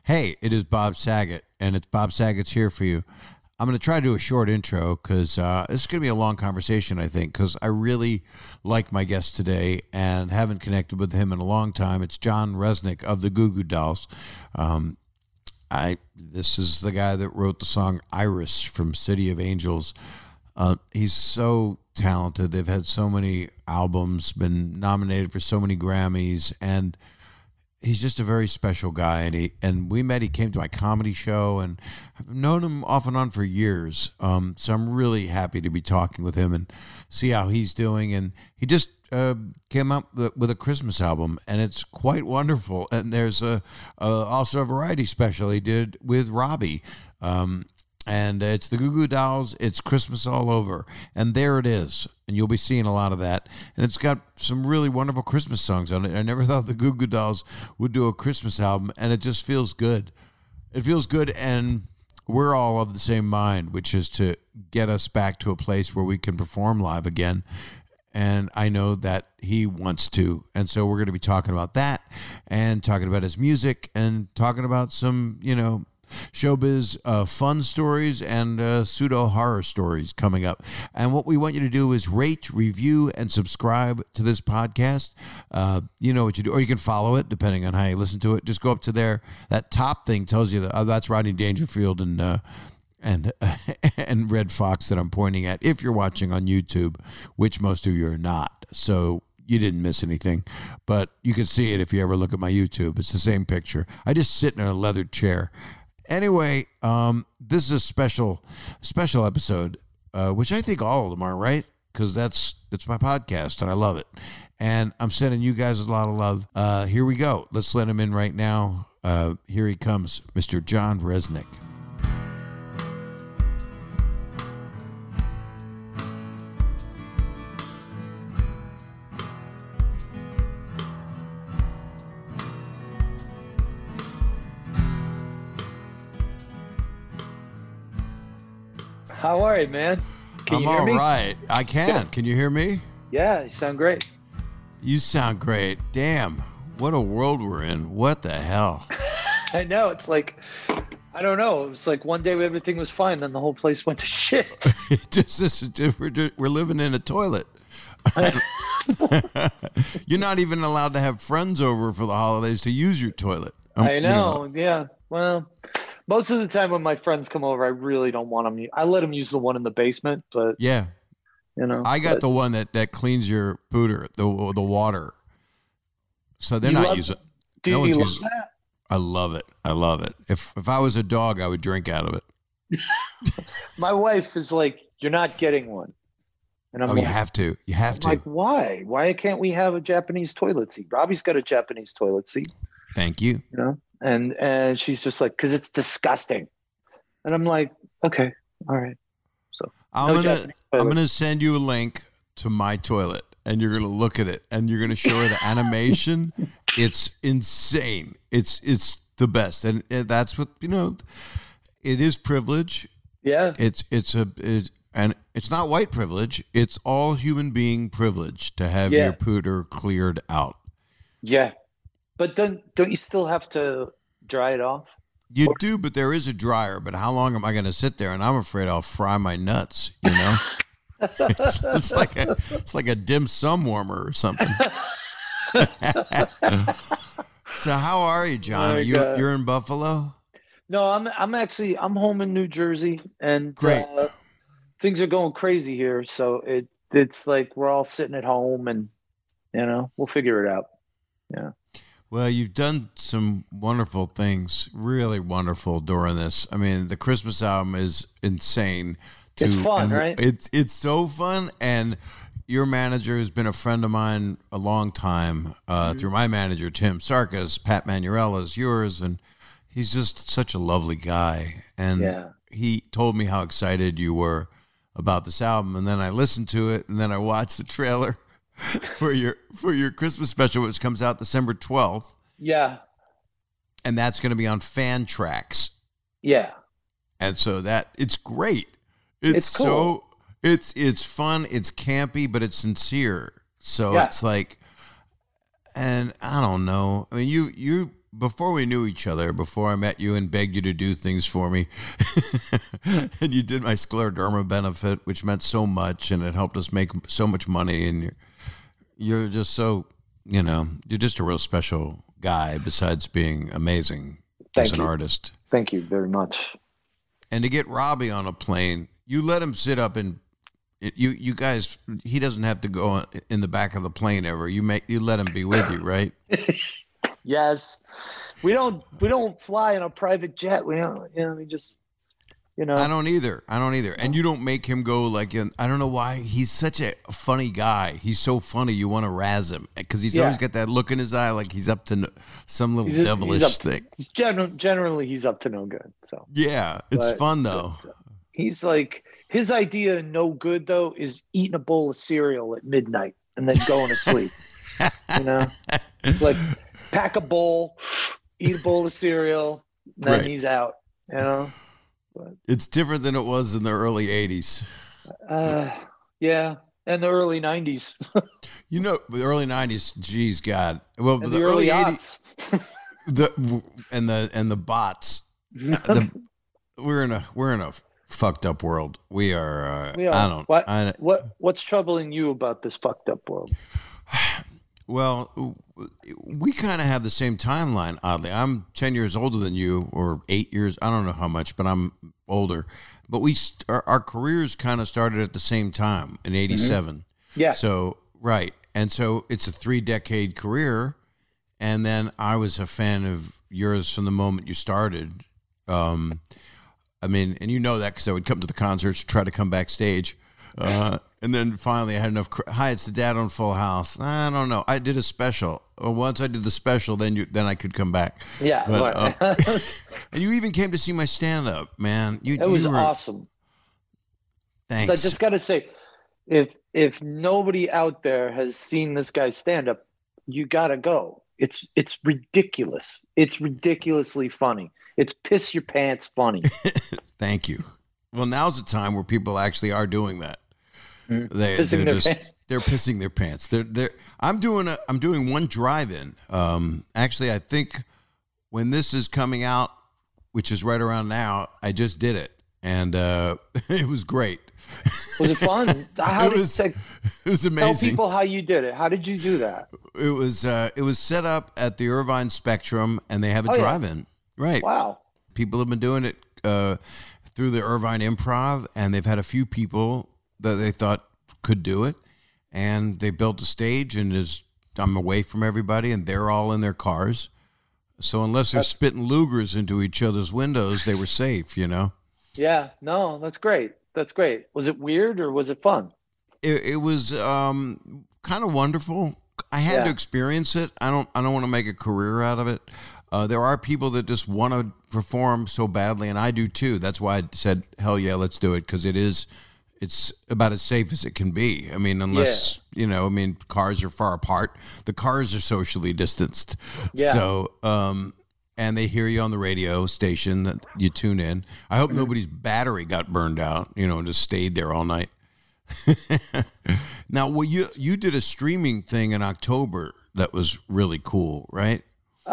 Hey, it is Bob Saget, and it's Bob Saget's here for you. I'm going to try to do a short intro because this is going to be a long conversation, I think, because I really like my guest today and haven't connected with him in a long time. It's Jon Reznick of the Goo Goo Dolls. This is the guy that wrote the song Iris from City of Angels. He's so talented. They've had so many albums, been nominated for so many Grammys, and he's just a very special guy. And we met. He came to my comedy show, and I've known him off and on for years. So I'm really happy to be talking with him and see how he's doing. And he just came up with a Christmas album, and it's quite wonderful. And there's also a variety special he did with Robbie. And it's the Goo Goo Dolls. It's Christmas all over. And there it is. And you'll be seeing a lot of that. And it's got some really wonderful Christmas songs on it. I never thought the Goo Goo Dolls would do a Christmas album, and it just feels good. It feels good, and we're all of the same mind, which is to get us back to a place where we can perform live again. And I know that he wants to. And so we're going to be talking about that and talking about his music and talking about some, showbiz fun stories and pseudo horror stories coming up. And what we want you to do is rate, review, and subscribe to this podcast. You know what you do, or you can follow it depending on how you listen to it. Just go up to there. That top thing tells you that that's Rodney Dangerfield and Red Fox that I'm pointing at. If you're watching on YouTube, which most of you are not, so you didn't miss anything, but you can see it if you ever look at my YouTube. It's the same picture. I just sit in a leather chair. Anyway, this is a special episode, which I think all of them are, right? Because it's my podcast, and I love it. And I'm sending you guys a lot of love. Here we go. Let's let him in right now. Here he comes, Mr. Jon Reznick. How are you, man? Can you hear me? I'm all right. I can. Can you hear me? Yeah, you sound great. You sound great. Damn, what a world we're in. What the hell? I know. It's like, I don't know. It was like one day everything was fine, then the whole place went to shit. We're living in a toilet. You're not even allowed to have friends over for the holidays to use your toilet. I know. Yeah. Well, most of the time when my friends come over, I really don't want them. I let them use the one in the basement, but yeah, I got the one that cleans your pooter, the water. So they're not using. Do you love that? I love it. I love it. If I was a dog, I would drink out of it. My wife is like, "You're not getting one," and I'm like, you have to. You have to. Like, why? Why can't we have a Japanese toilet seat? Robbie's got a Japanese toilet seat. Thank you. And she's just like, because it's disgusting. And I'm like, okay, all right. So I'm gonna send you a link to my toilet, and you're gonna look at it, and you're gonna show her the animation. It's insane. It's the best, and that's what it is privilege. Yeah. And it's not white privilege. It's all human being privilege to have your pooter cleared out. Yeah. But don't you still have to dry it off? You do, but there is a dryer. But how long am I going to sit there? And I'm afraid I'll fry my nuts. It's like a dim sum warmer or something. So how are you, Jon? You're in Buffalo? No, I'm home in New Jersey, and great. Things are going crazy here. So it's like we're all sitting at home, and we'll figure it out. Yeah. Well, you've done some wonderful things, really wonderful during this. I mean, the Christmas album is insane. It's fun, right? It's so fun, and your manager has been a friend of mine a long time through my manager, Tim Sarkis. Pat Manuela is yours, and he's just such a lovely guy. And he told me how excited you were about this album, and then I listened to it, and then I watched the trailer for your Christmas special, which comes out December 12th. Yeah. And that's going to be on Fantrax. Yeah. And so it's great. It's cool. It's fun, it's campy, but it's sincere. So it's like, and I don't know. I mean, before we knew each other, before I met you and begged you to do things for me, and you did my scleroderma benefit, which meant so much, and it helped us make so much money. And you're just so, you're just a real special guy. Besides being amazing as an artist. Thank you very much. And to get Robbie on a plane, you let him sit up in. You guys, he doesn't have to go in the back of the plane ever. You let him be with you, right? Yes, we don't fly in a private jet. We just. I don't either. And you don't make him go I don't know why. He's such a funny guy. He's so funny. You want to razz him because he's always got that look in his eye like he's up to some little devilish thing. Generally, he's up to no good. So yeah, it's fun though. He's like, his idea of no good though is eating a bowl of cereal at midnight and then going to sleep. Like pack a bowl, eat a bowl of cereal, and then he's out. But, it's different than it was in the early 80s. Yeah, and the early 90s. The early 90s, geez, God. Well, and the early 80s. and the bots. We're in a fucked up world. We are. What's troubling you about this fucked up world? Well, we kind of have the same timeline, oddly. I'm 10 years older than you, or 8 years. I don't know how much, but I'm older. But our careers kind of started at the same time in 87. Mm-hmm. Yeah. So, right. And so it's a 3-decade career. And then I was a fan of yours from the moment you started. And you know that because I would come to the concerts, try to come backstage. And then finally I had enough. Hi, it's the dad on Full House. I don't know. I did a special. Once I did the special, then I could come back. Yeah. But, and you even came to see my stand-up, man. It was awesome. Thanks. So I just got to say, if nobody out there has seen this guy's stand-up, you got to go. It's ridiculous. It's ridiculously funny. It's piss your pants funny. Thank you. Well, now's the time where people actually are doing that. They're pissing their pants. I'm doing one drive-in. Actually, I think when this is coming out, which is right around now, I just did it, and it was great. Was it fun? It was amazing. Tell people how you did it. How did you do that? It was set up at the Irvine Spectrum, and they have a drive-in. Yeah. Right. Wow. People have been doing it through the Irvine Improv, and they've had a few people that they thought could do it, and they built a stage, and I'm away from everybody, and they're all in their cars. So unless they're spitting Lugers into each other's windows, they were safe, Yeah, no, that's great. That's great. Was it weird or was it fun? It was kind of wonderful. I had to experience it. I don't want to make a career out of it. There are people that just want to perform so badly, and I do too. That's why I said, hell yeah, let's do it, because it's about as safe as it can be. I mean, unless, cars are far apart. The cars are socially distanced. Yeah. So, and they hear you on the radio station that you tune in. I hope nobody's battery got burned out, and just stayed there all night. Now, you did a streaming thing in October that was really cool, right?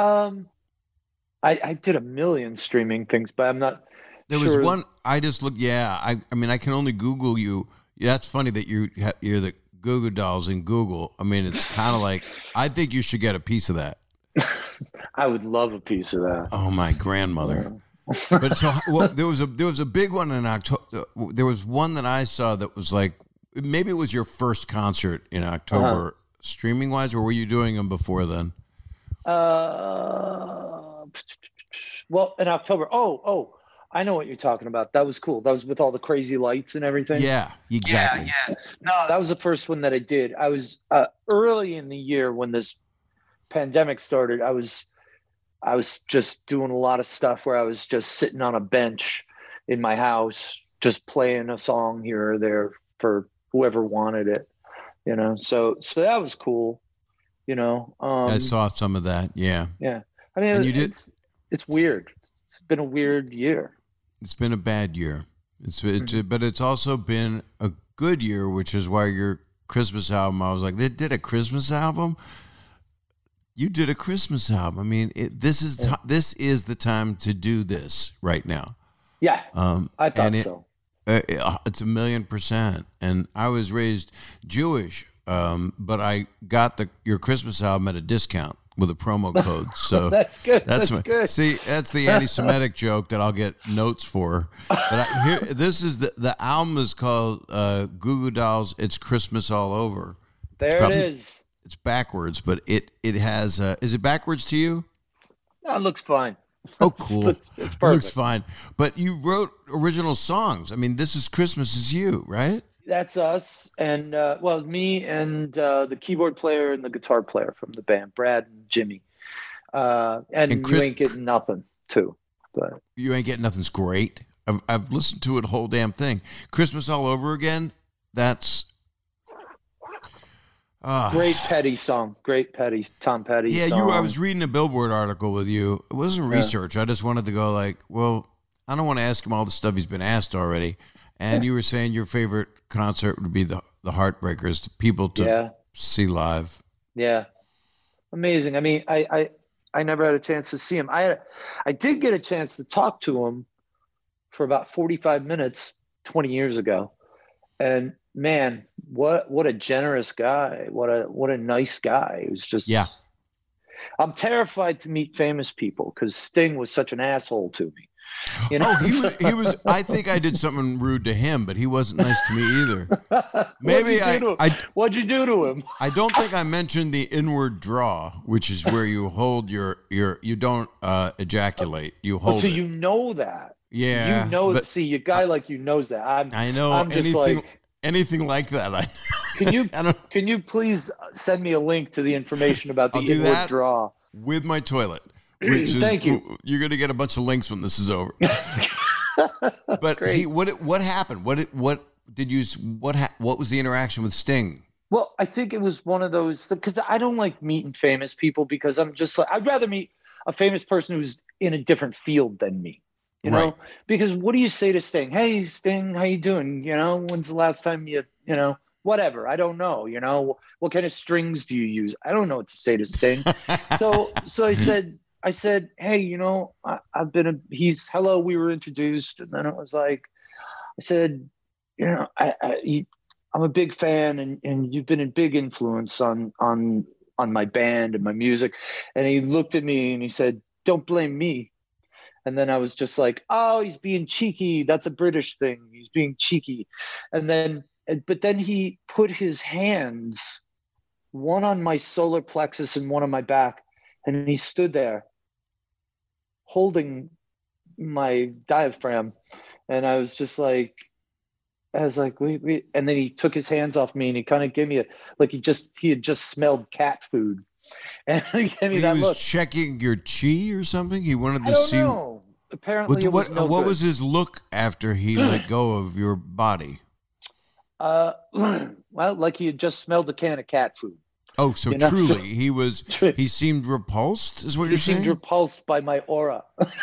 I did a million streaming things, but I'm not. There was one I just looked. Yeah, I mean, I can only Google you. Yeah, that's funny that you're the Goo Goo Dolls in Google. I mean, it's kind of like, I think you should get a piece of that. I would love a piece of that. Oh, my grandmother. But so there was a big one in October. There was one that I saw that was like, maybe it was your first concert in October, streaming wise, or were you doing them before then? Well, in October. Oh, I know what you're talking about. That was cool. That was with all the crazy lights and everything. Yeah, exactly. Yeah. No, that was the first one that I did. I was early in the year when this pandemic started. I was just doing a lot of stuff where I was just sitting on a bench in my house, just playing a song here or there for whoever wanted it, So that was cool, I saw some of that. Yeah. Yeah. I mean, it's weird. It's been a weird year. It's been a bad year. But it's also been a good year, which is why your Christmas album, I was like, they did a Christmas album? you did a Christmas album. I mean, this is the time to do this right now. Yeah, I thought so. It's 1,000,000%. And I was raised Jewish, but I got your Christmas album at a discount with a promo code. So that's good. That's good. See, that's the anti-Semitic joke that I'll get notes for. But this is the album is called Goo Goo Dolls. It's Christmas All Over. There it is. It's backwards, but it has. Is it backwards to you? No, it looks fine. Oh, cool. It's perfect. It looks fine. But you wrote original songs. I mean, This Is Christmas is you, right? That's us. And, me and the keyboard player and the guitar player from the band, Brad and Jimmy. And You Ain't Getting Nothing, too. But You Ain't Getting Nothing's great. I've listened to it the whole damn thing. Christmas All Over Again, that's... Great Petty song. Great Petty, Tom Petty song. I was reading a Billboard article with you. It wasn't research. I just wanted to go like, well, I don't want to ask him all the stuff he's been asked already. And you were saying your favorite concert would be the Heartbreakers, the people to see live. Yeah. Amazing. I mean, I never had a chance to see him. I did get a chance to talk to him for about 45 minutes 20 years ago. And man, what a generous guy. What a nice guy. It was just, I'm terrified to meet famous people because Sting was such an asshole to me. You know? He was, I think I did something rude to him, but he wasn't nice to me either. Maybe what'd you do to him? I don't think I mentioned the inward draw, which is where you hold you don't ejaculate. You hold so you know that. Yeah. You know, see, a guy like you knows that. I know. I'm just anything like that. Can you please send me a link to the information about the inward draw? With my toilet. Which is, Thank you. You're going to get a bunch of links when this is over. But what happened? What was the interaction with Sting? Well, I think it was one of those, because I don't like meeting famous people because I'm just like, I'd rather meet a famous person who's in a different field than me. You know, because what do you say to Sting? Hey, Sting, how you doing? You know, when's the last time whatever. I don't know. You know, what kind of strings do you use? I don't know what to say to Sting. so I said, hey, you know, hello, we were introduced. And then it was like, I said, you know, I'm a big fan and you've been a big influence on my band and my music. And he looked at me and he said, don't blame me. And then I was just like, oh, he's being cheeky. That's a British thing. He's being cheeky. But then he put his hands, one on my solar plexus and one on my back. And he stood there holding my diaphragm. And I was just like, wait. And then he took his hands off me and he kind of gave me he had just smelled cat food. And he gave me that look. He was checking your chi or something? He wanted to see. I don't know. Apparently it was what was his look after he let go of your body? Well, like he had just smelled a can of cat food. Oh, so truly, he seemed repulsed, is what you're saying? He seemed repulsed by my aura.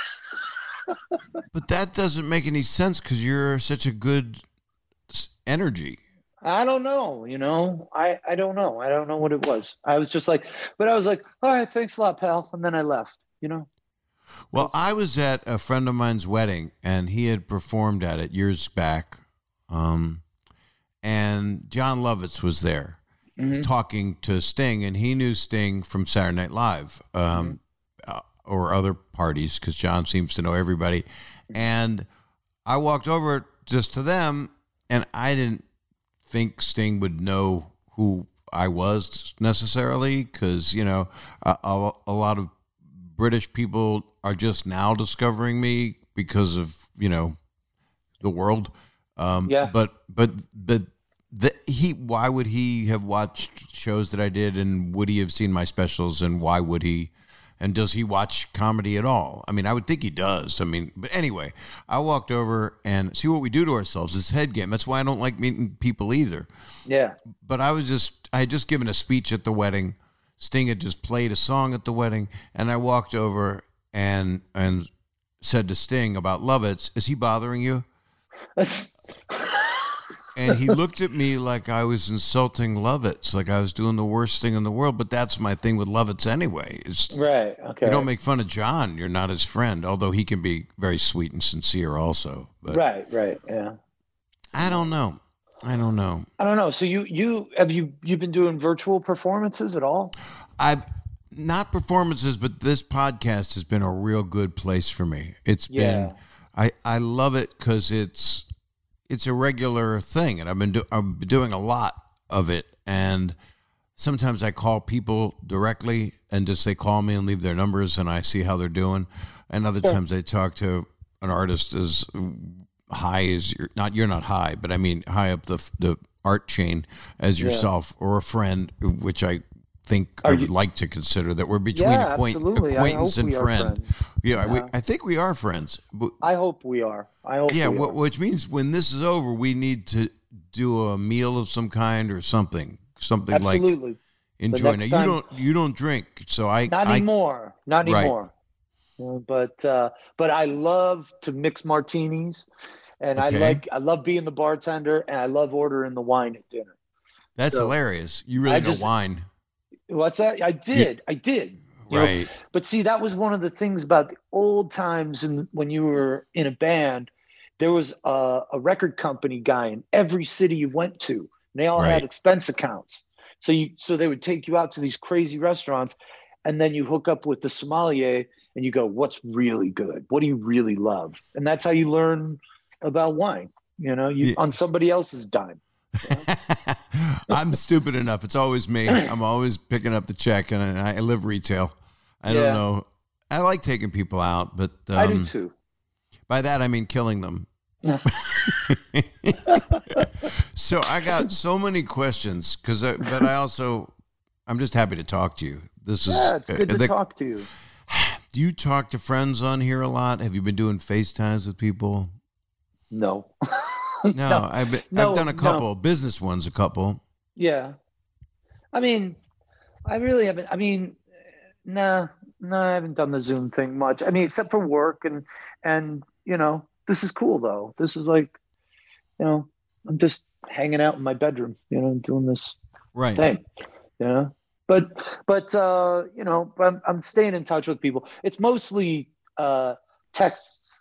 But that doesn't make any sense because you're such a good energy. I don't know, you know. I don't know. I don't know what it was. I was just like, all right, thanks a lot, pal. And then I left, you know. Well, I was at a friend of mine's wedding, and he had performed at it years back. And John Lovitz was there talking to Sting, and he knew Sting from Saturday Night Live or other parties because John seems to know everybody. And I walked over just to them, and I didn't think Sting would know who I was necessarily because, you know, a lot of British people are just now discovering me because of, you know, the world. But why would he have watched shows that I did, and would he have seen my specials, and why would he? And does he watch comedy at all? I mean, I would think he does. I mean, but anyway, I walked over and see what we do to ourselves. It's head game. That's why I don't like meeting people either. Yeah. But I had just given a speech at the wedding. Sting had just played a song at the wedding, and I walked over and said to Sting about Lovitz, is he bothering you? And he looked at me like I was insulting Lovitz, like I was doing the worst thing in the world. But that's my thing with Lovitz anyway. Right. Okay. You don't make fun of John, you're not his friend, although he can be very sweet and sincere also. But Right. Yeah. I don't know. I don't know. So you been doing virtual performances at all? I've not performances, but this podcast has been a real good place for me. It's been, I love it because it's a regular thing, and I've been doing a lot of it. And sometimes I call people directly, and just they call me and leave their numbers, and I see how they're doing. And other times I talk to an artist as high as you're not high, but I mean high up the art chain as yourself, or a friend, which I think I would like to consider that we're between acquaintance and friend. I think we are friends. I hope we are. Which means when this is over, we need to do a meal of some kind or something Absolutely. Like enjoy. Now you don't drink, so not anymore. Right. But I love to mix martinis, and I love being the bartender, and I love ordering the wine at dinner. That's hilarious. You really know wine. What's that? I did. Right. But see, that was one of the things about the old times, and when you were in a band, there was a record company guy in every city you went to, and they all had expense accounts. So they would take you out to these crazy restaurants, and then you hook up with the sommelier, and you go, "What's really good? What do you really love?" And that's how you learn about wine. On somebody else's dime. I'm stupid enough. It's always me. I'm always picking up the check, and I live retail. I don't know. I like taking people out, but I do too. By that I mean killing them. So I got so many questions but I'm just happy to talk to you. It's good to talk to you. Do you talk to friends on here a lot? Have you been doing FaceTimes with people? No. No, I've done a couple business ones, a couple. Yeah, I mean, I really haven't. I mean, no, I haven't done the Zoom thing much. I mean, except for work and this is cool though. This is like, I'm just hanging out in my bedroom, doing this thing, But I'm staying in touch with people. It's mostly texts.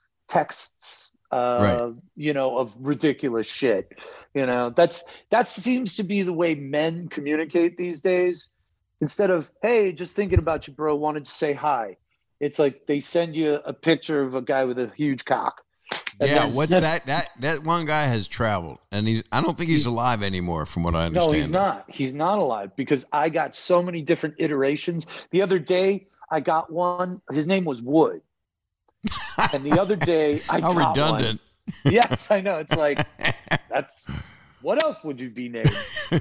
Of ridiculous shit. That seems to be the way men communicate these days. Instead of, "Hey, just thinking about you, bro, wanted to say hi." It's like they send you a picture of a guy with a huge cock. What's that? That one guy has traveled, and I don't think he's alive anymore, from what I understand. No, he's not. He's not alive, because I got so many different iterations. The other day, I got one. His name was Wood. And the other day, I got redundant. One. Yes, I know. It's like, what else would you be named?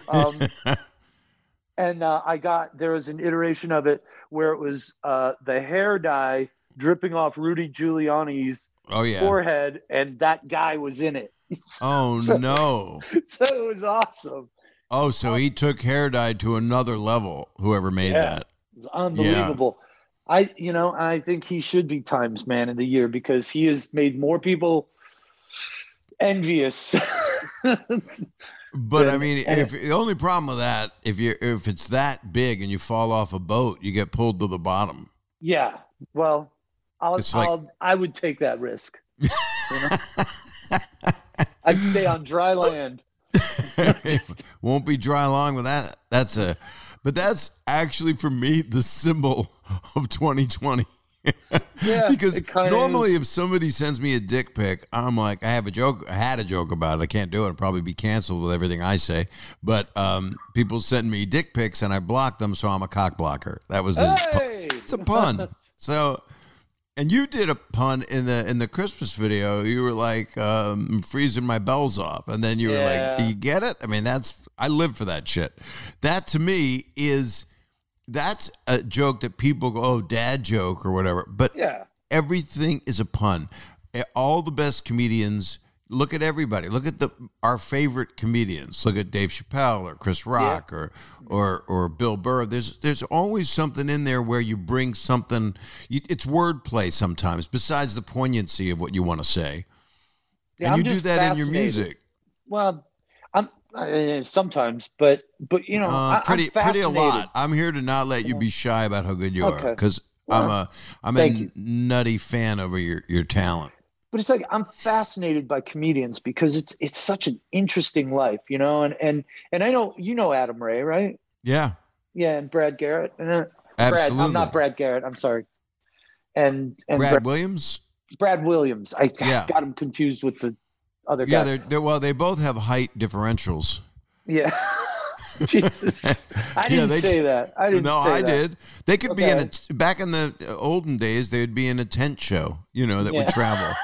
There was an iteration of it where it was the hair dye dripping off Rudy Giuliani's forehead, and that guy was in it. No. So it was awesome. Oh, so he took hair dye to another level, whoever made that. It was unbelievable. Yeah. I think he should be Times Man of the Year, because he has made more people envious. But I mean, if the only problem with that, if it's that big and you fall off a boat, you get pulled to the bottom. Yeah. Well, I would take that risk. I'd stay on dry land. Won't be dry long with that. But that's actually, for me, the symbol of 2020. Yeah, because normally if somebody sends me a dick pic, I'm like, I had a joke about it. I can't do it. I'll probably be canceled with everything I say. But people send me dick pics and I block them, so I'm a cock blocker. That was it's a pun. So, and you did a pun in the Christmas video. You were like, freezing my bells off. And then you were like, do you get it? I mean, I live for that shit. That to me that's a joke that people go, "Oh, dad joke," or whatever. But everything is a pun. All the best comedians, look at everybody. Look at our favorite comedians. Look at Dave Chappelle or Chris Rock or Bill Burr. There's always something in there where you bring something. It's wordplay sometimes, besides the poignancy of what you want to say. Yeah, and you do that in your music. Well, Sometimes, but you know, I'm pretty a fascinated. lot. I'm here to not let you be shy about how good you are, Okay. because Well, I'm thank a you. nutty fan over your talent. But it's like I'm fascinated by comedians because it's such an interesting life, you know. And I know you know Adam Ray, right? Yeah, Yeah, and Brad Garrett. And Brad, I'm not absolutely. Brad Garrett. I'm sorry. And Brad Williams. Brad Williams. I Yeah, got him confused with the other yeah. guy. They're well. They both have height differentials. Yeah. Jesus. I Yeah, didn't say that. I didn't no, say I that. did. They could be in Okay. back in the olden days. They would be in a tent show, that would Yeah. travel.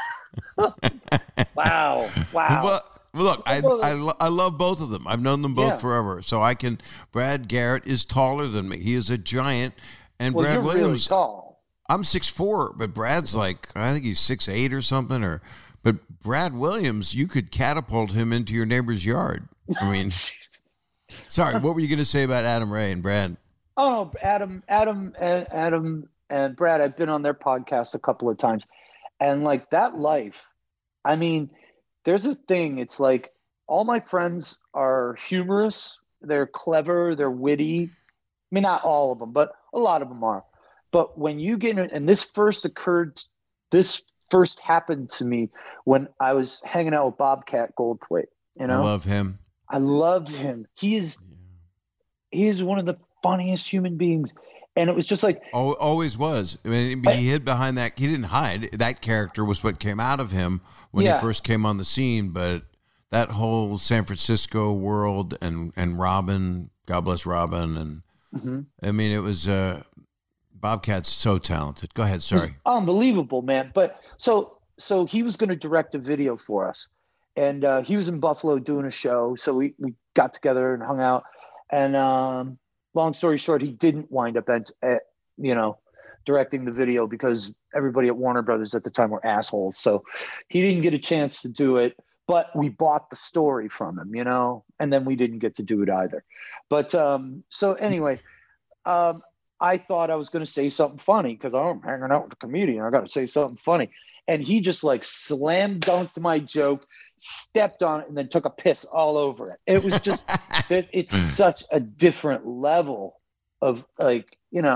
Wow. Wow. But look, Well, I love both of them. I've known them both yeah. forever, so I can. Brad Garrett is taller than me. He is a giant, and Well, Brad you're really Williams. tall. I'm 6'4", but Brad's like, I think he's 6'8" or something. But Brad Williams, you could catapult him into your neighbor's yard. I mean, sorry, what were you going to say about Adam Ray and Brad? Oh no, Adam and Brad, I've been on their podcast a couple of times. And like that life, I mean, there's a thing, it's like all my friends are humorous, they're clever, they're witty. I mean, not all of them, but a lot of them are. But when you get in, and this first happened to me when I was hanging out with Bobcat Goldthwait, you I know? love him. I loved him. He is one of the funniest human beings. And it was just like, Always was. I mean, he hid behind that. He didn't hide. That character was what came out of him when he first came on the scene. But that whole San Francisco world and Robin, God bless Robin, and I mean, it was Bobcat's so talented. Go ahead. Sorry. unbelievable, man. But so he was going to direct a video for us, and he was in Buffalo doing a show. So we got together and hung out. And long story short, he didn't wind up directing the video because everybody at Warner Brothers at the time were assholes. So he didn't get a chance to do it. But we bought the story from him, and then we didn't get to do it either. But so anyway. I thought I was going to say something funny because I'm hanging out with a comedian. I got to say something funny. And he just like slam dunked my joke, stepped on it, and then took a piss all over it. It was just, it's such a different level of like,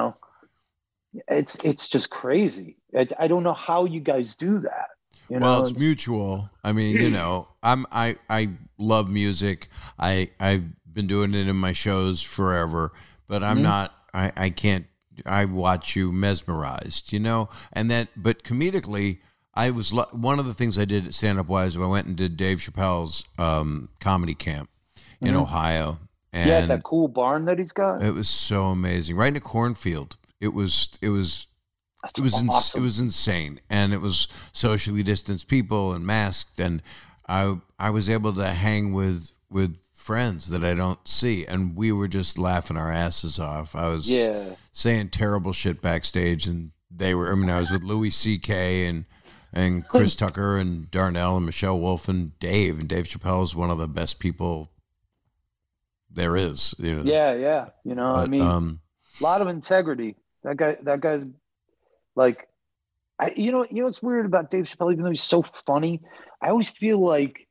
it's just crazy. I don't know how you guys do that. Well, it's mutual. I mean, I love music. I've been doing it in my shows forever, but I'm not. I can't. I watch you mesmerized, and but comedically, I was one of the things I did at Stand Up Wise. I went and did Dave Chappelle's comedy camp in Ohio, and that cool barn that he's got. It was so amazing, right in a cornfield. It was awesome. It was insane, and it was socially distanced people and masked, and I was able to hang with friends that I don't see, and we were just laughing our asses off. I was saying terrible shit backstage, and they were. I mean, I was with Louis C.K. and Chris Tucker and Darnell and Michelle Wolf and Dave Chappelle is one of the best people there is. Yeah. I mean, a lot of integrity. That guy's like, what's weird about Dave Chappelle, even though he's so funny, I always feel like,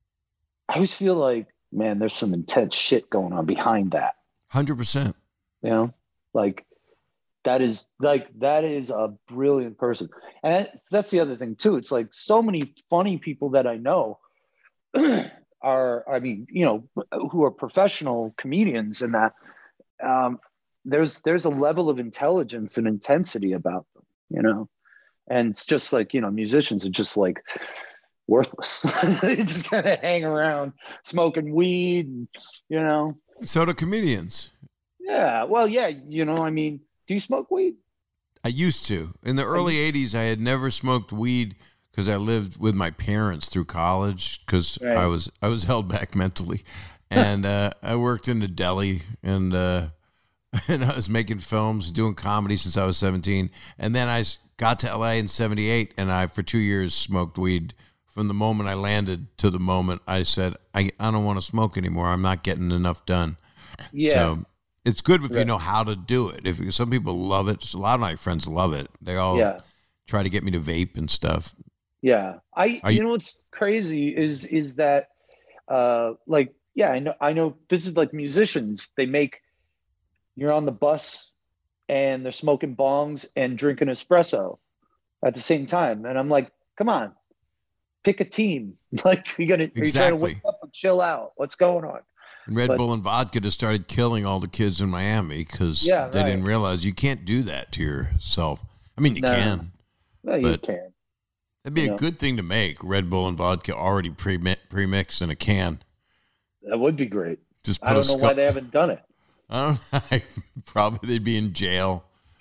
man, there's some intense shit going on behind that. 100%. Like that is a brilliant person. And that's the other thing too. It's like so many funny people that I know are, who are professional comedians, and that there's a level of intelligence and intensity about them, and it's just like, musicians are just like worthless. They just kind of hang around smoking weed, So do comedians. Yeah. Well, yeah. I mean, do you smoke weed? I used to. In the early 80s, I had never smoked weed because I lived with my parents through college because I was held back mentally. And I worked in a deli, and I was making films, doing comedy since I was 17. And then I got to LA in 78, and I, for 2 years, smoked weed. From the moment I landed to the moment I said, I don't want to smoke anymore. I'm not getting enough done. Yeah. So it's good if you know how to do it. If some people love it. A lot of my friends love it. They all try to get me to vape and stuff. Yeah. You know what's crazy is that like Yeah, I know this is like musicians. You're on the bus and they're smoking bongs and drinking espresso at the same time. And I'm like, come on, pick a team. Like, are you trying to wake Exactly. up and chill out? What's going on? And Red But Bull and vodka just started killing all the kids in Miami because yeah, they right. didn't realize you can't do that to yourself. I mean, you No, can, no, you but can. that'd You be a know, good thing to make. Red Bull and vodka already pre-mixed in a can. that would be great. Just I put a don't know why skull. they haven't done it. I don't know. Probably they'd be in jail.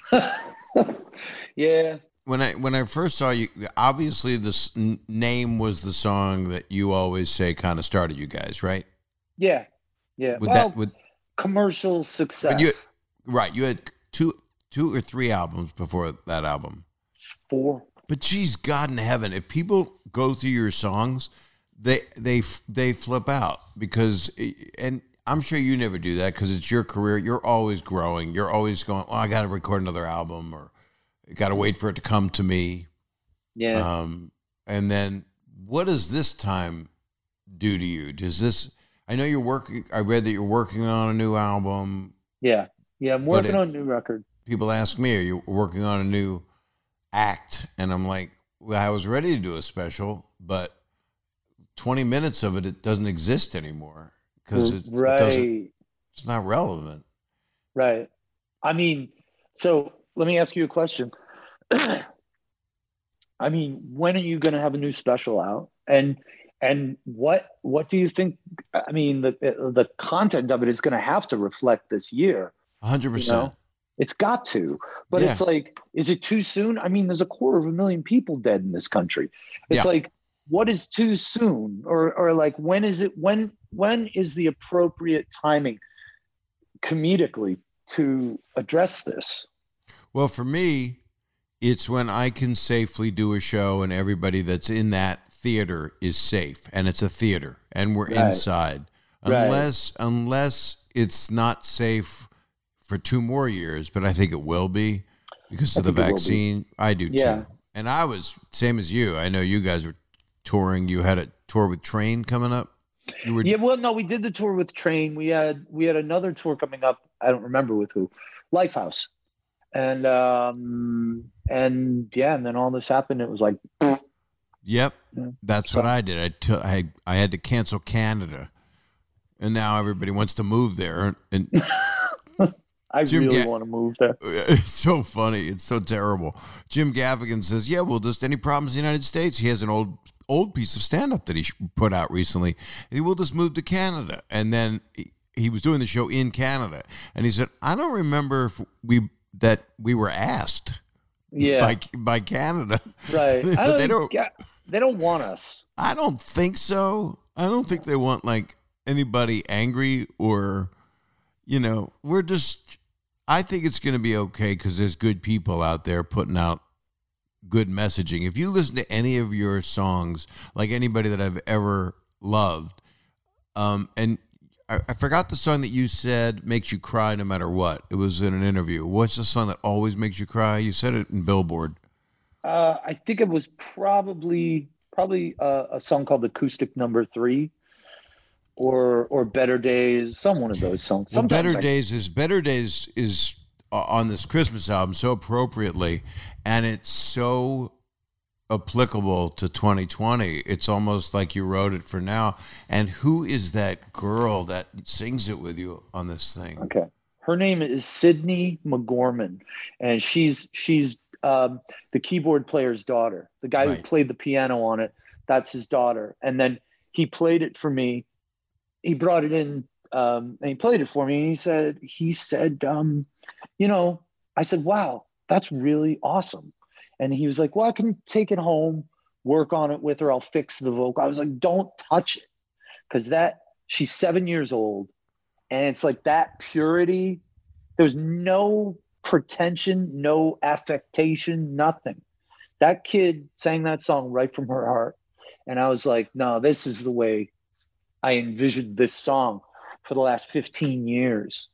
Yeah, When I first saw you, obviously this name was the song that you always say kind of started you guys, right? yeah, yeah. Would that Well, would commercial but success. you right? You had two or three albums before that album. 4. But geez, God in heaven, if people go through your songs, they flip out because, and I'm sure you never do that because it's your career. You're always growing. You're always going. Oh, I got to record another album, or got to wait for it to come to me. Yeah, Um, and then what does this time do to you? Does this? I know you're working. I read that you're working on a new album, yeah, yeah. I'm but working on a new record. people ask me, "Are you working on a new act?" And I'm like, "Well, I was ready to do a special, but 20 minutes of it doesn't exist anymore because it doesn't. Right, It's not relevant." right. I mean, so let me ask you a question. I mean, when are you going to have a new special out? And what do you think? I mean, the content of it is going to have to reflect this year. You 100%. know, it's got to. But Yeah, it's like, is it too soon? I mean, there's 250,000 people dead in this country. It's yeah. like, what is too soon? Or like, when is it? When is the appropriate timing comedically to address this? Well, for me, it's when I can safely do a show and everybody that's in that theater is safe and it's a theater and we're Right, inside. right. Unless it's not safe for 2 more years, but I think it will be because I of the think it will be. vaccine. I do Yeah. too. And I was same as you. I know you guys were touring. You had a tour with Train coming up. You were Yeah, well, no, we did the tour with Train. We had another tour coming up. I don't remember with who. Lifehouse. And yeah, and then all this happened. It was like, Yep. yeah. That's what So I did. I had to cancel Canada. And now everybody wants to move there and I Jim really Ga- want to move there. it's so funny. It's so terrible. Jim Gaffigan says, "Yeah, well, just any problems in the United States." He has an old piece of stand up that he put out recently. He will just move to Canada, and then he was doing the show in Canada, and he said, "I don't remember if we were asked Yeah, by Canada. right. I They don't don't. get. They don't want us. I don't think so. I don't think they want like anybody angry or, we're just. I think it's going to be okay because there's good people out there putting out good messaging. If you listen to any of your songs, like anybody that I've ever loved, and I forgot the song that you said makes you cry no matter what. It was in an interview. What's the song that always makes you cry? You said it in Billboard. I think it was probably a song called Acoustic Number 3 or Better Days. Some one of those songs. Well, Sometimes I Better Days is on this Christmas album so appropriately, and it's so applicable to 2020. It's almost like you wrote it for now. And who is that girl that sings it with you on this thing? okay. Her name is Sydney McGorman, and she's the keyboard player's daughter. The guy who Right. played the piano on it, that's his daughter. And then he played it for me. He brought it in, and he played it for me. And he said, I said, wow, that's really awesome. And he was like, well, I can take it home, work on it with her. I'll fix the vocal. I was like, don't touch it, because she's 7 years old, and it's like that purity. There's no pretension, no affectation, nothing. That kid sang that song right from her heart. And I was like, no, this is the way I envisioned this song for the last 15 years,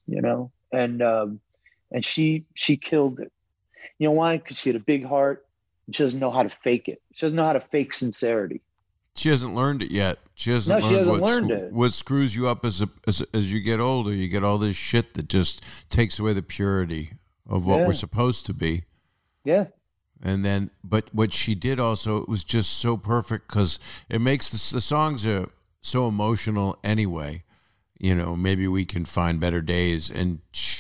and she killed it. You know why? Because she had a big heart. She doesn't know how to fake it. She doesn't know how to fake sincerity. She hasn't learned it yet. She hasn't No, learned she hasn't learned it. what screws you up as you get older. You get all this shit that just takes away the purity of what we're supposed to be. Yeah. And then, but what she did also, it was just so perfect because it makes the songs are so emotional anyway. You know, maybe we can find better days, and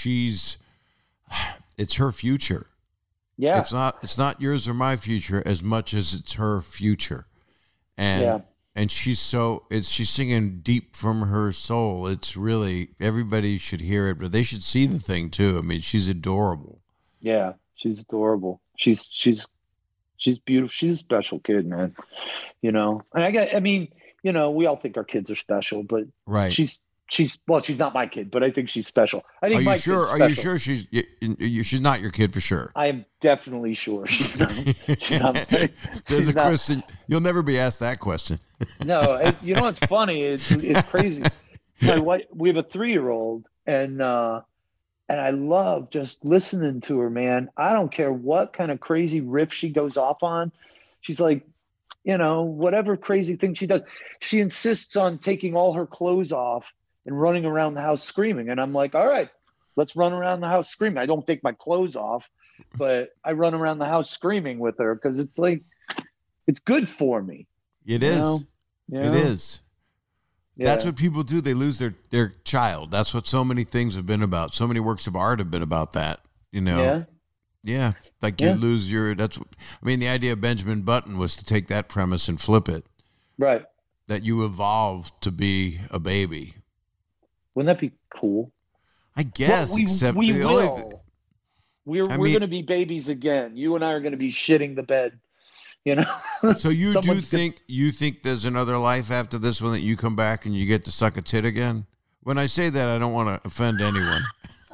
it's her future. Yeah. It's not yours or my future as much as it's her future. And she's singing deep from her soul. It's really, everybody should hear it, but they should see the thing too. I mean, she's adorable. Yeah, she's adorable. She's beautiful. She's a special kid, man. You know, and I mean, you know, we all think our kids are special, but right. She's not my kid, but I think she's special. I think Are you sure she's not your kid for sure? I am definitely sure she's not. There's a question. You'll never be asked that question. No, you know what's funny? It's crazy. My wife, we have a 3-year-old, and I love just listening to her, man. I don't care what kind of crazy riff she goes off on. She's like, you know, whatever crazy thing she does, she insists on taking all her clothes off and running around the house screaming. And I'm like, all right, let's run around the house screaming. I don't take my clothes off, but I run around the house screaming with her because it's like, it's good for me. It is. It is. Yeah. That's what people do. They lose their child. That's what so many things have been about. So many works of art have been about that, you know? Yeah. Yeah. Like you lose the idea of Benjamin Button was to take that premise and flip it. Right. That you evolved to be a baby. Wouldn't that be cool? I guess, except we will. We're going to be babies again. You and I are going to be shitting the bed, you know? So you think there's another life after this one that you come back and you get to suck a tit again? When I say that, I don't want to offend anyone.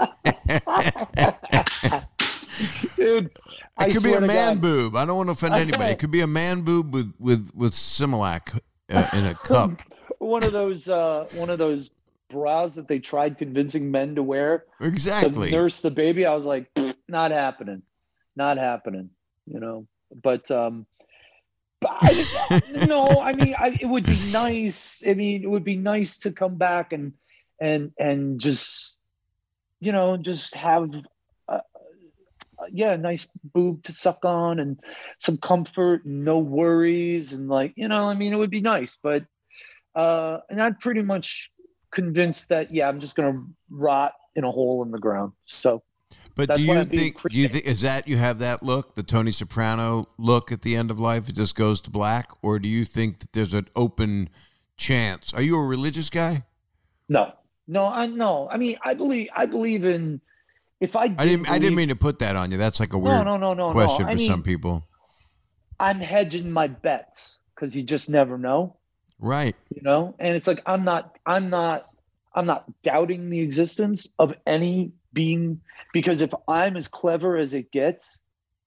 Dude, it could be a man boob. I don't want to offend anybody. It could be a man boob with Similac in a cup. One of those bras that they tried convincing men to wear. Exactly. To nurse the baby. I was like, not happening. You know. But it would be nice. I mean, it would be nice to come back and just, you know, just have a nice boob to suck on and some comfort and no worries and, like, you know, I mean, it would be nice, but and I'm pretty much convinced that I'm just gonna rot in a hole in the ground. So but do you think is that you have that look, the Tony Soprano look at the end of life, it just goes to black? Or do you think that there's an open chance? Are you a religious guy? No. I mean, I believe in, if I didn't mean to put that on you. That's like a weird question for some people. I'm hedging my bets because you just never know. Right. You know, and it's like I'm not doubting the existence of any being, because if I'm as clever as it gets,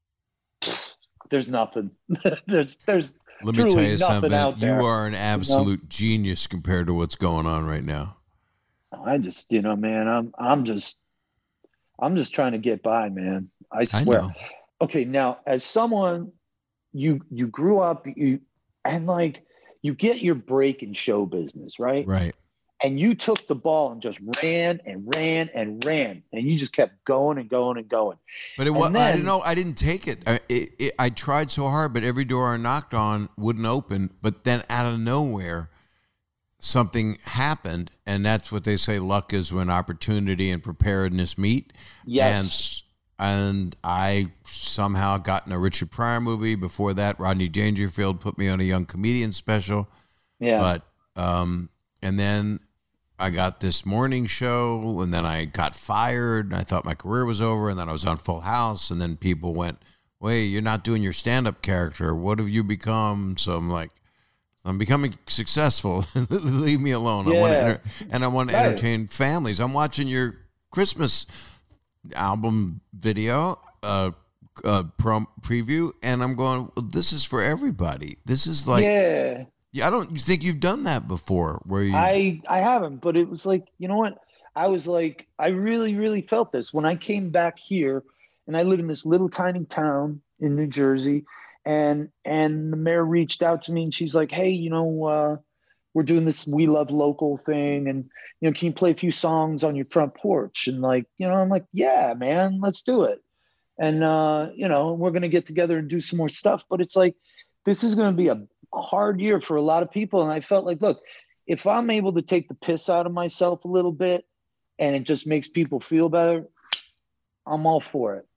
there's nothing. there's Let me tell you something. You are an absolute genius compared to what's going on right now. I just, you know, man, I'm just trying to get by, man. I swear. Okay, now as someone, you grew up, and like, you get your break in show business, right? Right. And you took the ball and just ran, and you just kept going and going and going. But I didn't take it. I tried so hard, but every door I knocked on wouldn't open. But then out of nowhere, something happened, and that's what they say. Luck is when opportunity and preparedness meet. Yes. And I somehow got in a Richard Pryor movie. Before that, Rodney Dangerfield put me on a young comedian special. Yeah. But and then I got this morning show, and then I got fired, and I thought my career was over, and then I was on Full House, and then people went, wait, you're not doing your stand-up character. What have you become? So I'm like, I'm becoming successful. Leave me alone. Yeah. I want to entertain families. I'm watching your Christmas album video preview, and I'm going, well, this is for everybody. This is like, I don't think you've done that before. Where you? I haven't, but it was like, you know what? I was like, I really, really felt this when I came back here, and I live in this little tiny town in New Jersey, And the mayor reached out to me, and she's like, hey, we're doing this We Love Local thing, and can you play a few songs on your front porch? And like, I'm like, yeah, man, let's do it. And we're going to get together and do some more stuff. But it's like, this is going to be a hard year for a lot of people. And I felt like, look, if I'm able to take the piss out of myself a little bit and it just makes people feel better, I'm all for it.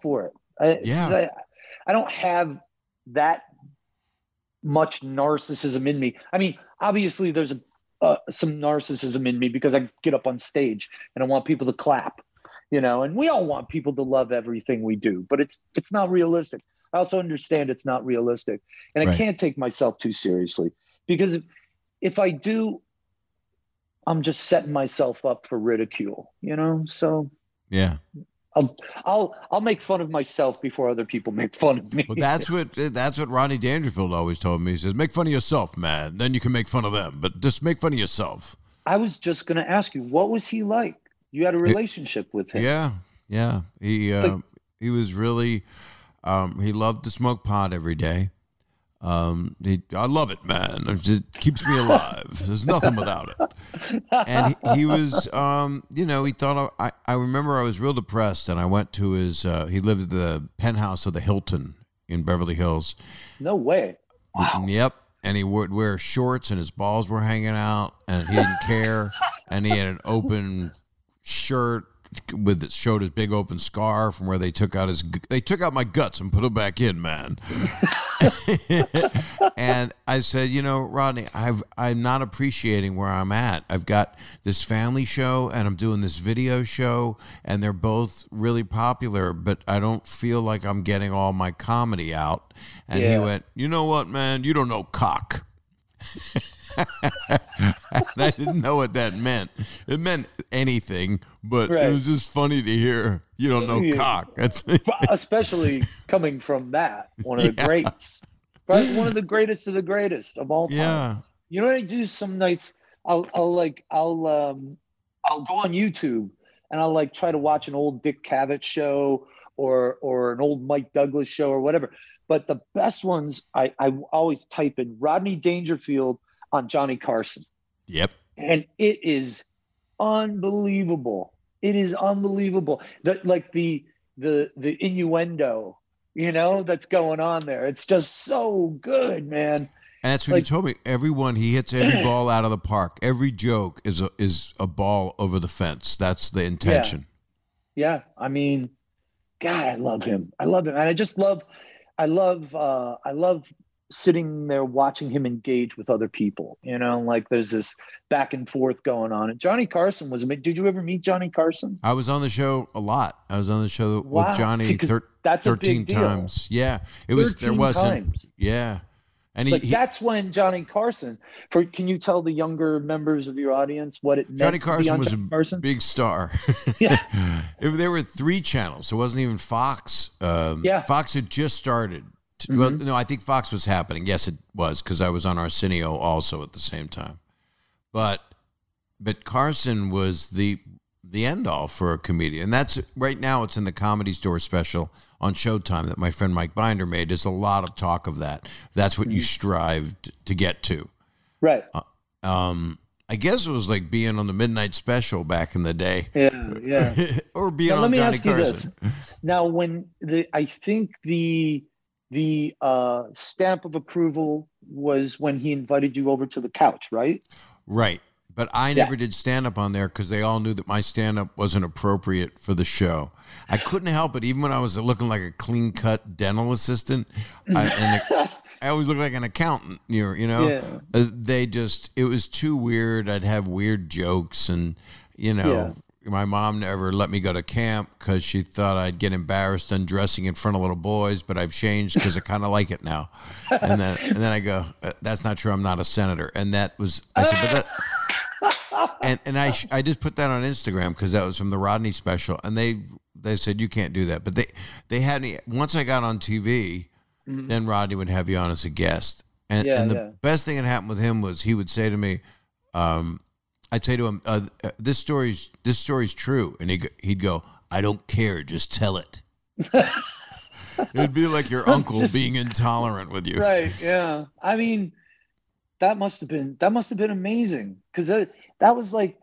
I don't have that much narcissism in me. I mean, obviously there's some narcissism in me because I get up on stage and I want people to clap, and we all want people to love everything we do, but it's not realistic. I also understand it's not realistic, and I can't take myself too seriously, because if I do, I'm just setting myself up for ridicule, so yeah. I'll make fun of myself before other people make fun of me. Well, that's what Rodney Dangerfield always told me. He says, make fun of yourself, man. Then you can make fun of them, but just make fun of yourself. I was be going to ask you, what was he like? You had a relationship with him. Yeah. He was really, he loved to smoke pot every day. I love it, man. It keeps me alive. There's nothing without it. And he was, he thought, I remember I was real depressed, and I went to his, he lived at the penthouse of the Hilton in Beverly Hills. No way. Wow. Yep. And he would wear shorts, and his balls were hanging out, and he didn't care. And he had an open shirt that showed his big open scar from where they took out my guts and put them back in, man. And I said, Rodney, I'm not appreciating where I'm at. I've got this family show and I'm doing this video show, and they're both really popular, but I don't feel like I'm getting all my comedy out. And he went, you know what, man, you don't know cock. I didn't know what that meant. It meant anything, but it was just funny to hear. You don't know cock. That's especially coming from that one of the greats, right? One of the greatest of the greatest of all time. Yeah. You know what I do some nights? I'll go on YouTube and I'll like try to watch an old Dick Cavett show or an old Mike Douglas show or whatever. But the best ones, I always type in Rodney Dangerfield on Johnny Carson. Yep. And it is unbelievable. It is unbelievable. That like the innuendo, that's going on there. It's just so good, man. And that's what he told me. He hits every ball out of the park. Every joke is a ball over the fence. That's the intention. Yeah. I mean, God, I love him. And I love sitting there watching him engage with other people, like there's this back and forth going on. And Johnny Carson did you ever meet Johnny Carson? I was on the show a lot. I was on the show with Johnny. See, that's 13 a big deal. times. Yeah. There wasn't. Times. Yeah. And that's when Johnny Carson, can you tell the younger members of your audience what it meant? Johnny Carson was a big star. Yeah. There were 3 channels. It wasn't even Fox. Fox had just started. Well, no, I think Fox was happening. Yes, it was, because I was on Arsenio also at the same time. But Carson was the end all for a comedian. And that's right now. It's in the Comedy Store special on Showtime that my friend Mike Binder made. There's a lot of talk of that. That's what you strived to get to, right? I guess it was like being on the Midnight Special back in the day. Yeah. Or being on Johnny Carson. You this. Now, when I think the stamp of approval was when he invited you over to the couch, right? Right. But I never did stand-up on there because they all knew that my stand-up wasn't appropriate for the show. I couldn't help it. Even when I was looking like a clean-cut dental assistant, I always looked like an accountant, Yeah. It was too weird. I'd have weird jokes, and, my mom never let me go to camp because she thought I'd get embarrassed undressing in front of little boys, but I've changed because I kind of like it now. And then I go, that's not true. I'm not a senator. And I said, but that... And I just put that on Instagram because that was from the Rodney special, and they said you can't do that. But they had me once I got on TV. Mm-hmm. Then Rodney would have you on as a guest, and the best thing that happened with him was he would say to me, I'd say to him, this story's true, and he'd go, I don't care, just tell it. It'd be like your uncle Just- being intolerant with you. Right. Yeah. I mean, that must have been amazing. Cause that was like,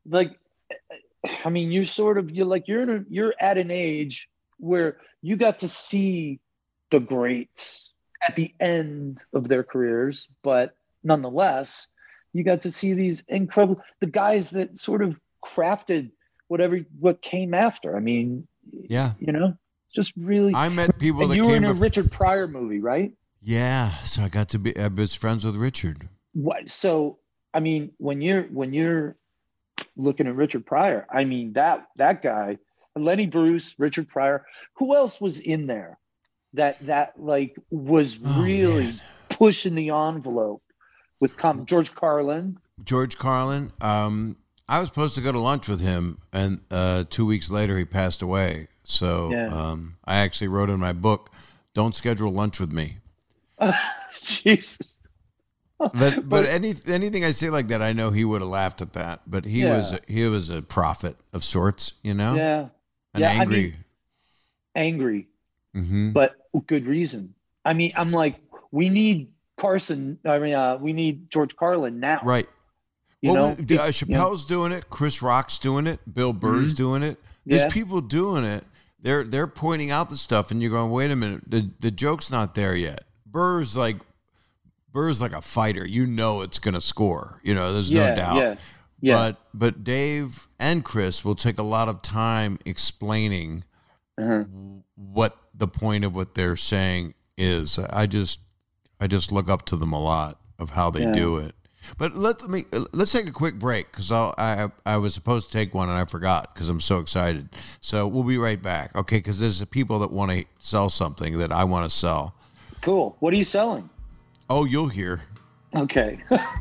I mean, you're at an age where you got to see the greats at the end of their careers, but nonetheless, you got to see these the guys that sort of crafted what came after. I mean, Yeah. just really. I met people And that you were came in a Richard Pryor movie, right? Yeah, so I was friends with Richard. What? So, I mean, when you're looking at Richard Pryor, I mean that guy, Lenny Bruce, Richard Pryor. Who else was in there that like was really pushing the envelope with George Carlin? George Carlin. I was supposed to go to lunch with him, and 2 weeks later he passed away. So I actually wrote in my book, "Don't schedule lunch with me." Jesus. But anything I say like that, I know he would have laughed at that. But he was a prophet of sorts, Yeah. And angry. I mean, angry, mm-hmm. but good reason. I mean, I'm like, we need Carson. I mean, we need George Carlin now. Right. Chappelle's doing it. Chris Rock's doing it. Bill Burr's doing it. There's people doing it. They're pointing out the stuff, and you're going, wait a minute, the joke's not there yet. Burr's like a fighter. It's going to score. There's no doubt. Yeah. But Dave and Chris will take a lot of time explaining what the point of what they're saying is. I just look up to them a lot of how they do it. But let's take a quick break because I was supposed to take one and I forgot because I'm so excited. So we'll be right back, okay? Because there's people that want to sell something that I want to sell. Cool. What are you selling? Oh, you'll hear. Okay.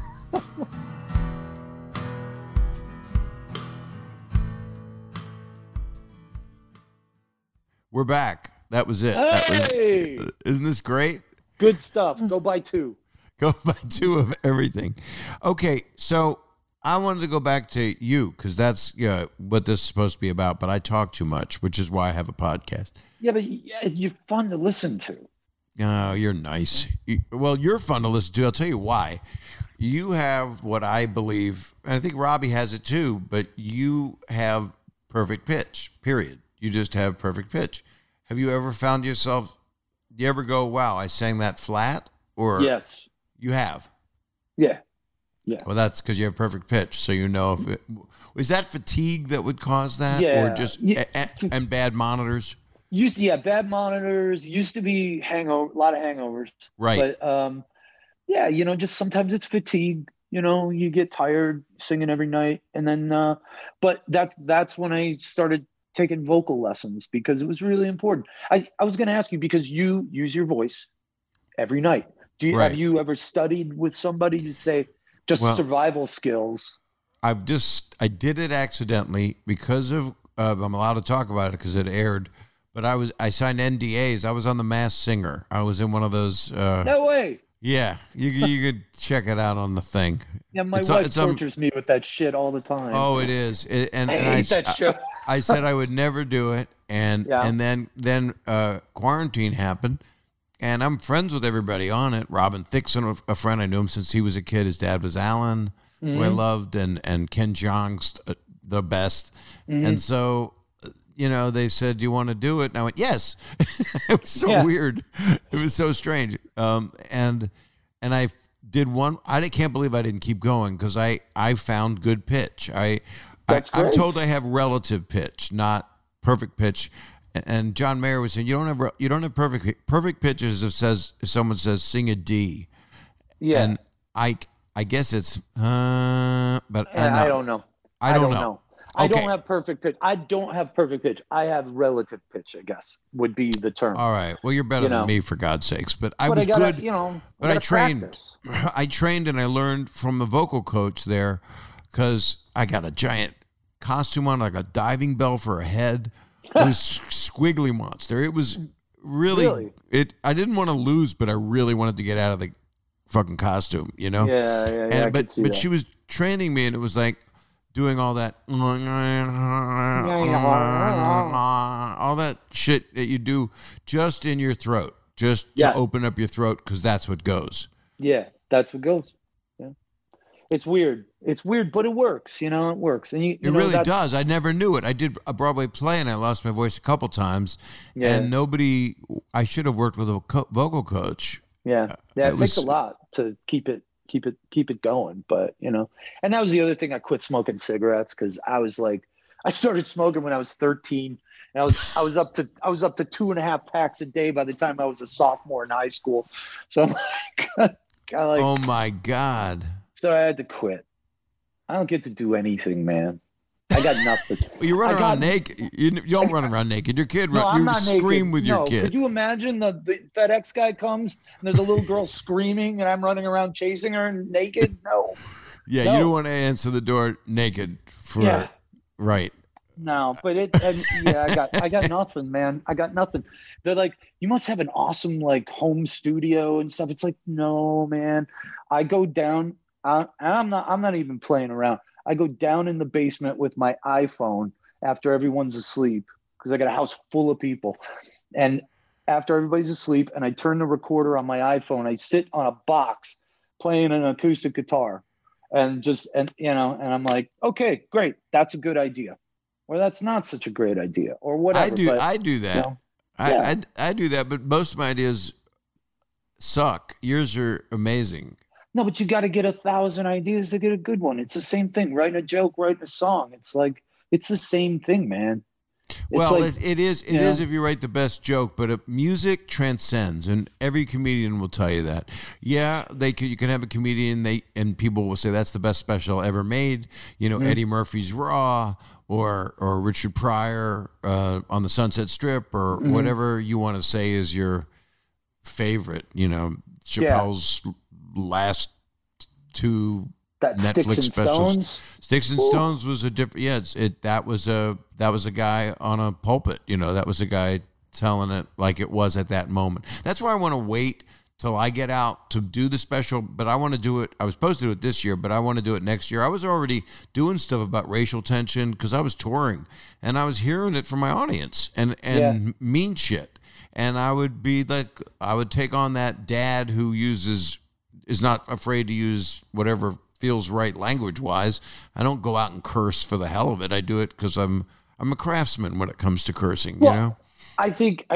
We're back. That was it. Hey! Isn't this great? Good stuff. Go buy 2. Go buy 2 of everything. Okay, so I wanted to go back to you because that's what this is supposed to be about, but I talk too much, which is why I have a podcast. Yeah, but you're fun to listen to. Oh, you're nice. Well, you're fun to listen to. I'll tell you why. You have what I believe, and I think Robbie has it too, but you have perfect pitch, period. You just have perfect pitch. Have you ever found yourself, do you ever go, wow, I sang that flat? Or yes. You have? Yeah. Well, that's because you have perfect pitch, so if it is that fatigue that would cause that, or just and bad monitors. Bad monitors. Used to be a lot of hangovers. Right. But just sometimes it's fatigue. You get tired singing every night, and then. But that's when I started taking vocal lessons because it was really important. I was going to ask you because you use your voice every night. Have you ever studied with somebody to say survival skills? I did it accidentally because of I'm allowed to talk about it because it aired, but I signed NDAs. I was on The Masked Singer. I was in one of those. No way. Yeah, you could check it out on the thing. Yeah, my wife tortures me with that shit all the time. Oh, it is. I hate that show. I said I would never do it, and then quarantine happened. And I'm friends with everybody on it. Robin Thixon, a friend, I knew him since he was a kid. His dad was Alan, who I loved, and Ken Jeong's the best. Mm-hmm. And so, they said, do you want to do it? And I went, yes. It was so weird. It was so strange. And I did one. I can't believe I didn't keep going because I found good pitch. I'm told I have relative pitch, not perfect pitch. And John Mayer was saying, you don't have perfect pitches if someone says sing a D. Yeah. And I guess it's but I don't know. I don't know. I don't have perfect pitch. I don't have perfect pitch. I have relative pitch, I guess, would be the term. All right. Well, you're better than me, for God's sakes. But I was good. But I trained. Practice. I trained and I learned from the vocal coach there because I got a giant costume on, like a diving bell for a head. It was squiggly monster. It was really I didn't want to lose, but I really wanted to get out of the fucking costume, Yeah. But she was training me, and it was like, doing all that, all that shit that you do just in your throat, just to open up your throat, because that's what goes. Yeah, that's what goes. Yeah. It's weird. It's weird, but it works. You know, it works. And you it know, really does. I never knew it. I did a Broadway play and I lost my voice a couple times. Yeah. And I should have worked with a vocal coach. Yeah. Yeah. It takes a lot to keep it going. But, you know, and that was the other thing. I quit smoking cigarettes because I started smoking when I was 13. And I was up to 2.5 packs a day by the time I was a sophomore in high school. So I'm like, oh my God. So I had to quit. I don't get to do anything, man. I got nothing. Well, you run around naked. You don't run around naked. Your kid, you scream with your kid. Could you imagine the FedEx guy comes and there's a little girl screaming and I'm running around chasing her naked? No. Yeah, you don't want to answer the door naked right. No, but I got nothing, man. I got nothing. They're like, you must have an awesome like home studio and stuff. It's like, no, man. I go down. And I'm not even playing around. I go down in the basement with my iPhone after everyone's asleep because I got a house full of people. And after everybody's asleep and I turn the recorder on my iPhone, I sit on a box playing an acoustic guitar and I'm like, okay, great. That's a good idea. Or that's not such a great idea or whatever. I do that. You know, I do that, but most of my ideas suck. Yours are amazing. No, but you got to get 1,000 ideas to get a good one. It's the same thing. Writing a joke, writing a song. It's like, it's the same thing, man. It is if you write the best joke, but music transcends, and every comedian will tell you that. Yeah, you can have a comedian, and people will say that's the best special ever made. You know, Eddie Murphy's Raw, or Richard Pryor on the Sunset Strip, or whatever you want to say is your favorite. You know, Chappelle's last 2 Netflix specials. Sticks and Stones was a different. That was a guy on a pulpit. You know, that was a guy telling it like it was at that moment. That's why I want to wait till I get out to do the special. But I want to do it. I was supposed to do it this year, but I want to do it next year. I was already doing stuff about racial tension because I was touring and I was hearing it from my audience and mean shit. And I would take on that dad who is not afraid to use whatever feels right language-wise. I don't go out and curse for the hell of it. I do it because I'm a craftsman when it comes to cursing. Well, you know, I think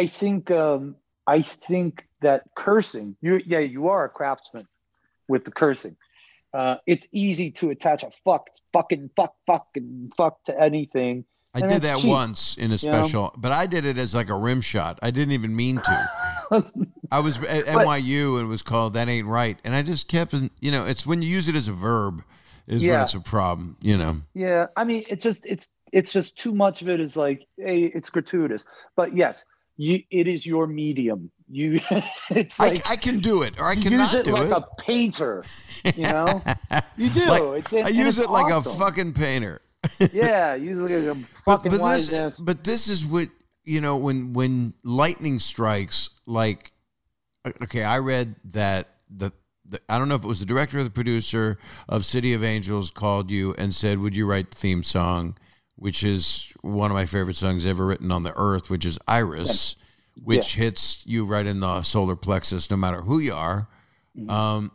that cursing. You are a craftsman with the cursing. It's easy to attach a fucking fuck to anything. I did that cheap, once in a special, but I did it as like a rim shot. I didn't even mean to. I was at NYU and it was called That Ain't Right. And I just kept, it's when you use it as a verb when it's a problem, you know? Yeah. I mean, it's just too much of it is like, hey, it's gratuitous, but yes, it is your medium. It's like I can do it or I cannot do it. Use it like a painter, you know? You do. I use it like awesome. A fucking painter. Yeah, usually a fucking wise ass. But this is what, when lightning strikes, like, okay, I read that I don't know if it was the director or the producer of City of Angels called you and said, would you write the theme song, which is one of my favorite songs ever written on the earth, which is Iris, which hits you right in the solar plexus no matter who you are. Mm-hmm.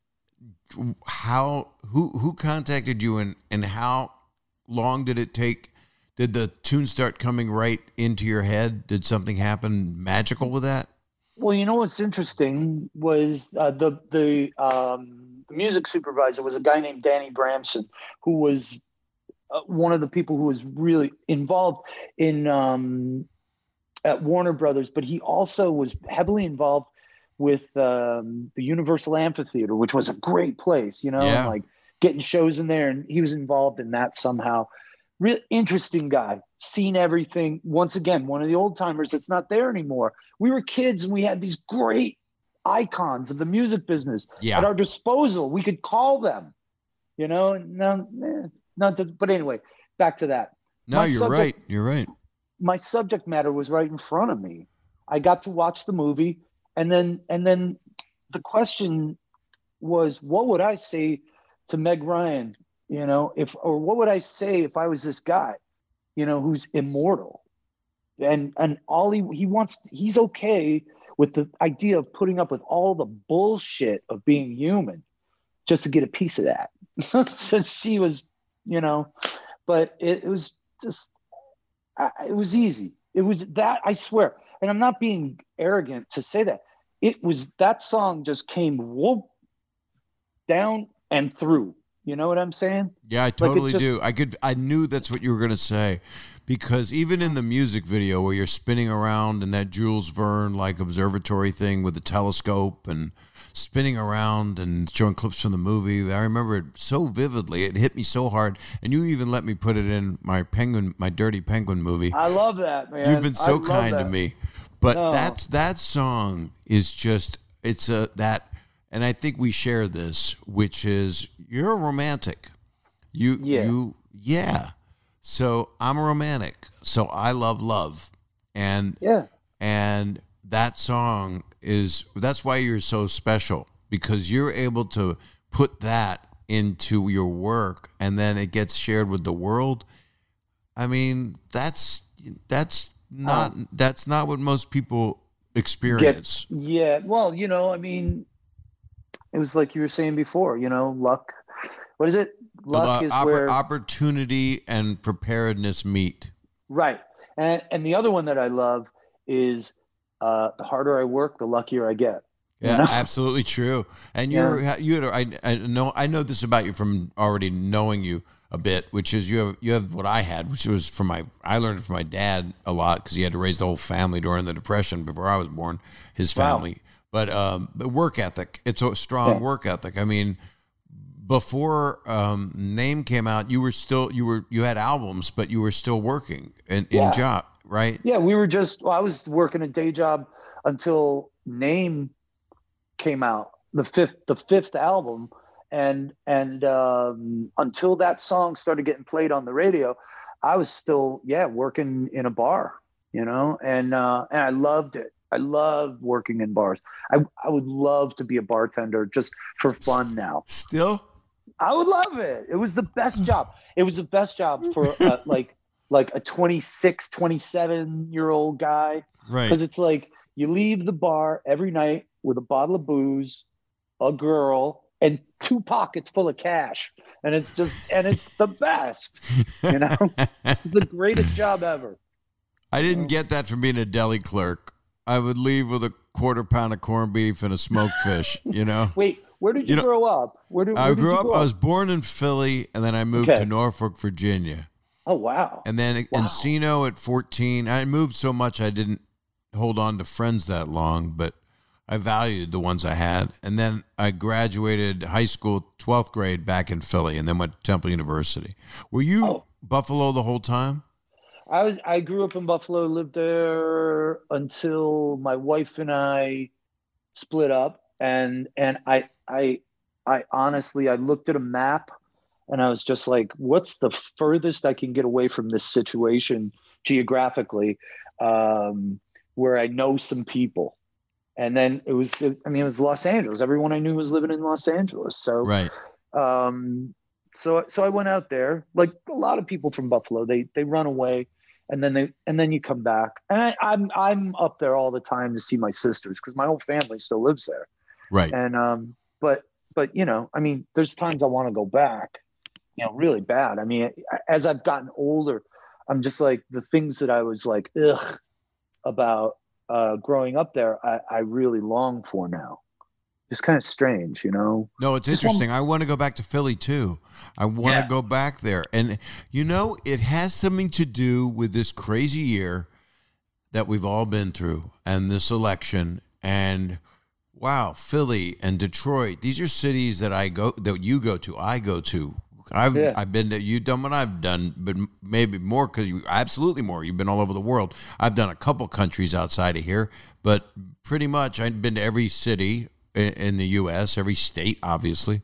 Who contacted you and how long did it take? Did the tune start coming right into your head? Did something happen magical with that? Well, you know what's interesting was the music supervisor was a guy named Danny Bramson, who was one of the people who was really involved in at Warner Brothers, but he also was heavily involved with the Universal Amphitheater, which was a great place, and like getting shows in there, and he was involved in that somehow. Real interesting guy, seen everything. Once again, one of the old timers that's not there anymore. We were kids and we had these great icons of the music business at our disposal. We could call them, but anyway, back to that. No, you're right. You're right. My subject matter was right in front of me. I got to watch the movie, and then the question was, what would I say to Meg Ryan you know, or what would I say if I was this guy, you know, who's immortal, and all he wants, he's okay with the idea of putting up with all the bullshit of being human just to get a piece of that. Since she was, you know, but it was just, it was easy. It was that, I swear, and I'm not being arrogant to say that. It was, that song just came whoop down and through. You know what I'm saying? Yeah, I totally do. I knew that's what you were going to say, because even in the music video where you're spinning around in that Jules Verne like observatory thing with the telescope and spinning around and showing clips from the movie, I remember it so vividly. It hit me so hard, and you even let me put it in my Dirty Penguin movie. I love that, man. You've been so kind to me. But that song is just, it's that. And I think we share this, which is you're a romantic. Yeah. So I'm a romantic. So I love love. And that song that's why you're so special, because you're able to put that into your work and then it gets shared with the world. I mean, that's not what most people experience. Well, you know, I mean, it was like you were saying before, you know, luck. What is it? Luck is where opportunity and preparedness meet. Right. And the other one that I love is the harder I work, the luckier I get. Yeah, you know? Absolutely true. And I know this about you from already knowing you a bit, which is you have what I had, which was I learned it from my dad a lot, because he had to raise the whole family during the Depression before I was born, his family. Wow. But work ethic, it's a strong work ethic. I mean, before Name came out, you had albums, but you were still working in job, right? Yeah, I was working a day job until Name came out, the fifth album, and until that song started getting played on the radio, I was still working in a bar, you know, and I loved it. I love working in bars. I would love to be a bartender just for fun now. Still? I would love it. It was the best job. It was the best job for like a 26, 27-year-old guy. Right. Because it's like you leave the bar every night with a bottle of booze, a girl, and 2 pockets full of cash. And it's the best. You know? It's the greatest job ever. I didn't get that from being a deli clerk. I would leave with a 1/4 pound of corned beef and a smoked fish, you know? Wait, where did you grow up? I was born in Philly, and then I moved to Norfolk, Virginia. Oh, wow. And then Encino at 14. I moved so much I didn't hold on to friends that long, but I valued the ones I had. And then I graduated high school, 12th grade, back in Philly, and then went to Temple University. Were you Buffalo the whole time? I grew up in Buffalo, lived there until my wife and I split up, and I honestly, I looked at a map and I was just like, what's the furthest I can get away from this situation geographically, where I know some people. And then it was Los Angeles. Everyone I knew was living in Los Angeles. So, right. So I went out there, like a lot of people from Buffalo, they run away. And then you come back, and I'm up there all the time to see my sisters, because my whole family still lives there. Right. And but you know, I mean, there's times I want to go back, you know, really bad. I mean, as I've gotten older, I'm just like, the things that I was like about growing up there, I really long for now. It's kind of strange, you know? No, it's interesting. I want to go back to Philly, too. I want to go back there. And, you know, it has something to do with this crazy year that we've all been through, and this election. And, wow, Philly and Detroit, these are cities that you go to, I go to. I've been to, you've done what I've done, but maybe more, because absolutely more. You've been all over the world. I've done a couple countries outside of here, but pretty much I've been to every city in the U.S., every state, obviously.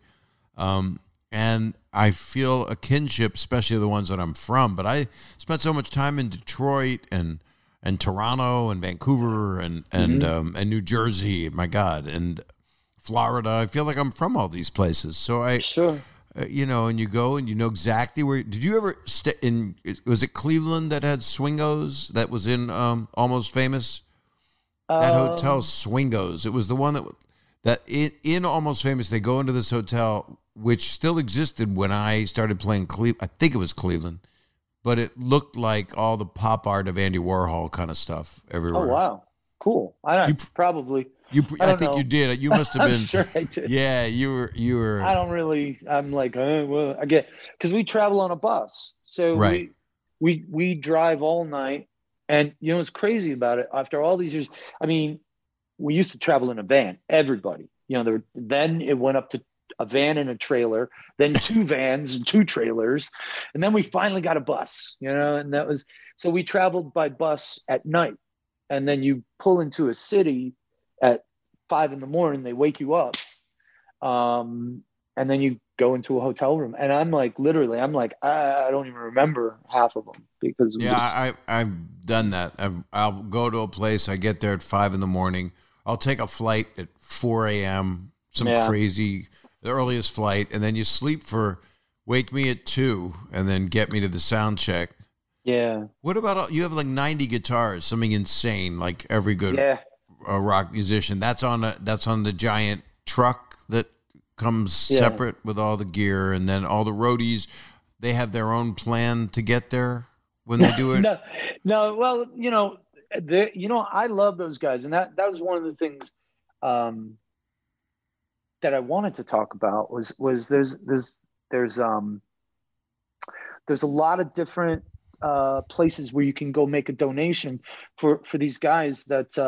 And I feel a kinship, especially the ones that I'm from. But I spent so much time in Detroit and Toronto and Vancouver and New Jersey, my God, and Florida. I feel like I'm from all these places. So and you go and you know exactly where. Did you ever stay in? Was it Cleveland that had Swingos? That was in Almost Famous. That hotel Swingos. It was the one that in Almost Famous. They go into this hotel, which still existed when I started playing Cleveland. I think it was Cleveland, but it looked like all the pop art of Andy Warhol kind of stuff everywhere. Oh wow, cool. Probably. I think know. You did. You must have been. I'm sure I did. Yeah, you were. I don't really. I'm like, well, I get because we travel on a bus, so right. we drive all night, and what's crazy about it? After all these years, I mean, we used to travel in a van. Everybody, then it went up to a van and a trailer, then 2 vans and 2 trailers, and then we finally got a bus. And that was so we traveled by bus at night, and then you pull into a city at 5 a.m. They wake you up, and then you go into a hotel room, and I'm like, literally, I don't even remember half of them because I've done that. I'll go to a place, I get there at 5 a.m. I'll take a flight at 4 a.m. Crazy, the earliest flight, and then you sleep wake me at 2, and then get me to the sound check. Yeah. What about you have like 90 guitars, something insane, like every good. Yeah. A rock musician. That's on the giant truck that comes separate with all the gear, and then all the roadies. They have their own plan to get there when they do it. No. Well, I love those guys, and that was one of the things that I wanted to talk about was there's a lot of different places where you can go make a donation for these guys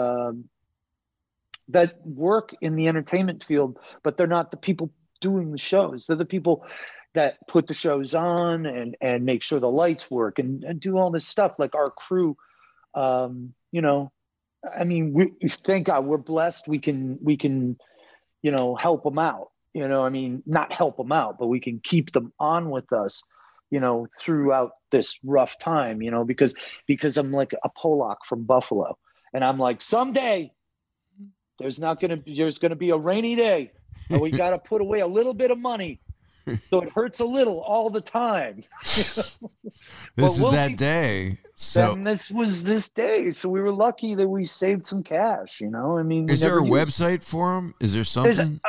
that work in the entertainment field, but they're not the people doing the shows. They're the people that put the shows on and make sure the lights work and do all this stuff. Like our crew, I mean, we thank God we're blessed. We can, help them out. I mean, not help them out, but we can keep them on with us, throughout this rough time, because I'm like a Pollock from Buffalo, and I'm like, someday there's going to be a rainy day, and we got to put away a little bit of money, so it hurts a little all the time. This is that day. So and this was this day, so we were lucky that we saved some cash. I mean, is there a website for them? Is there something?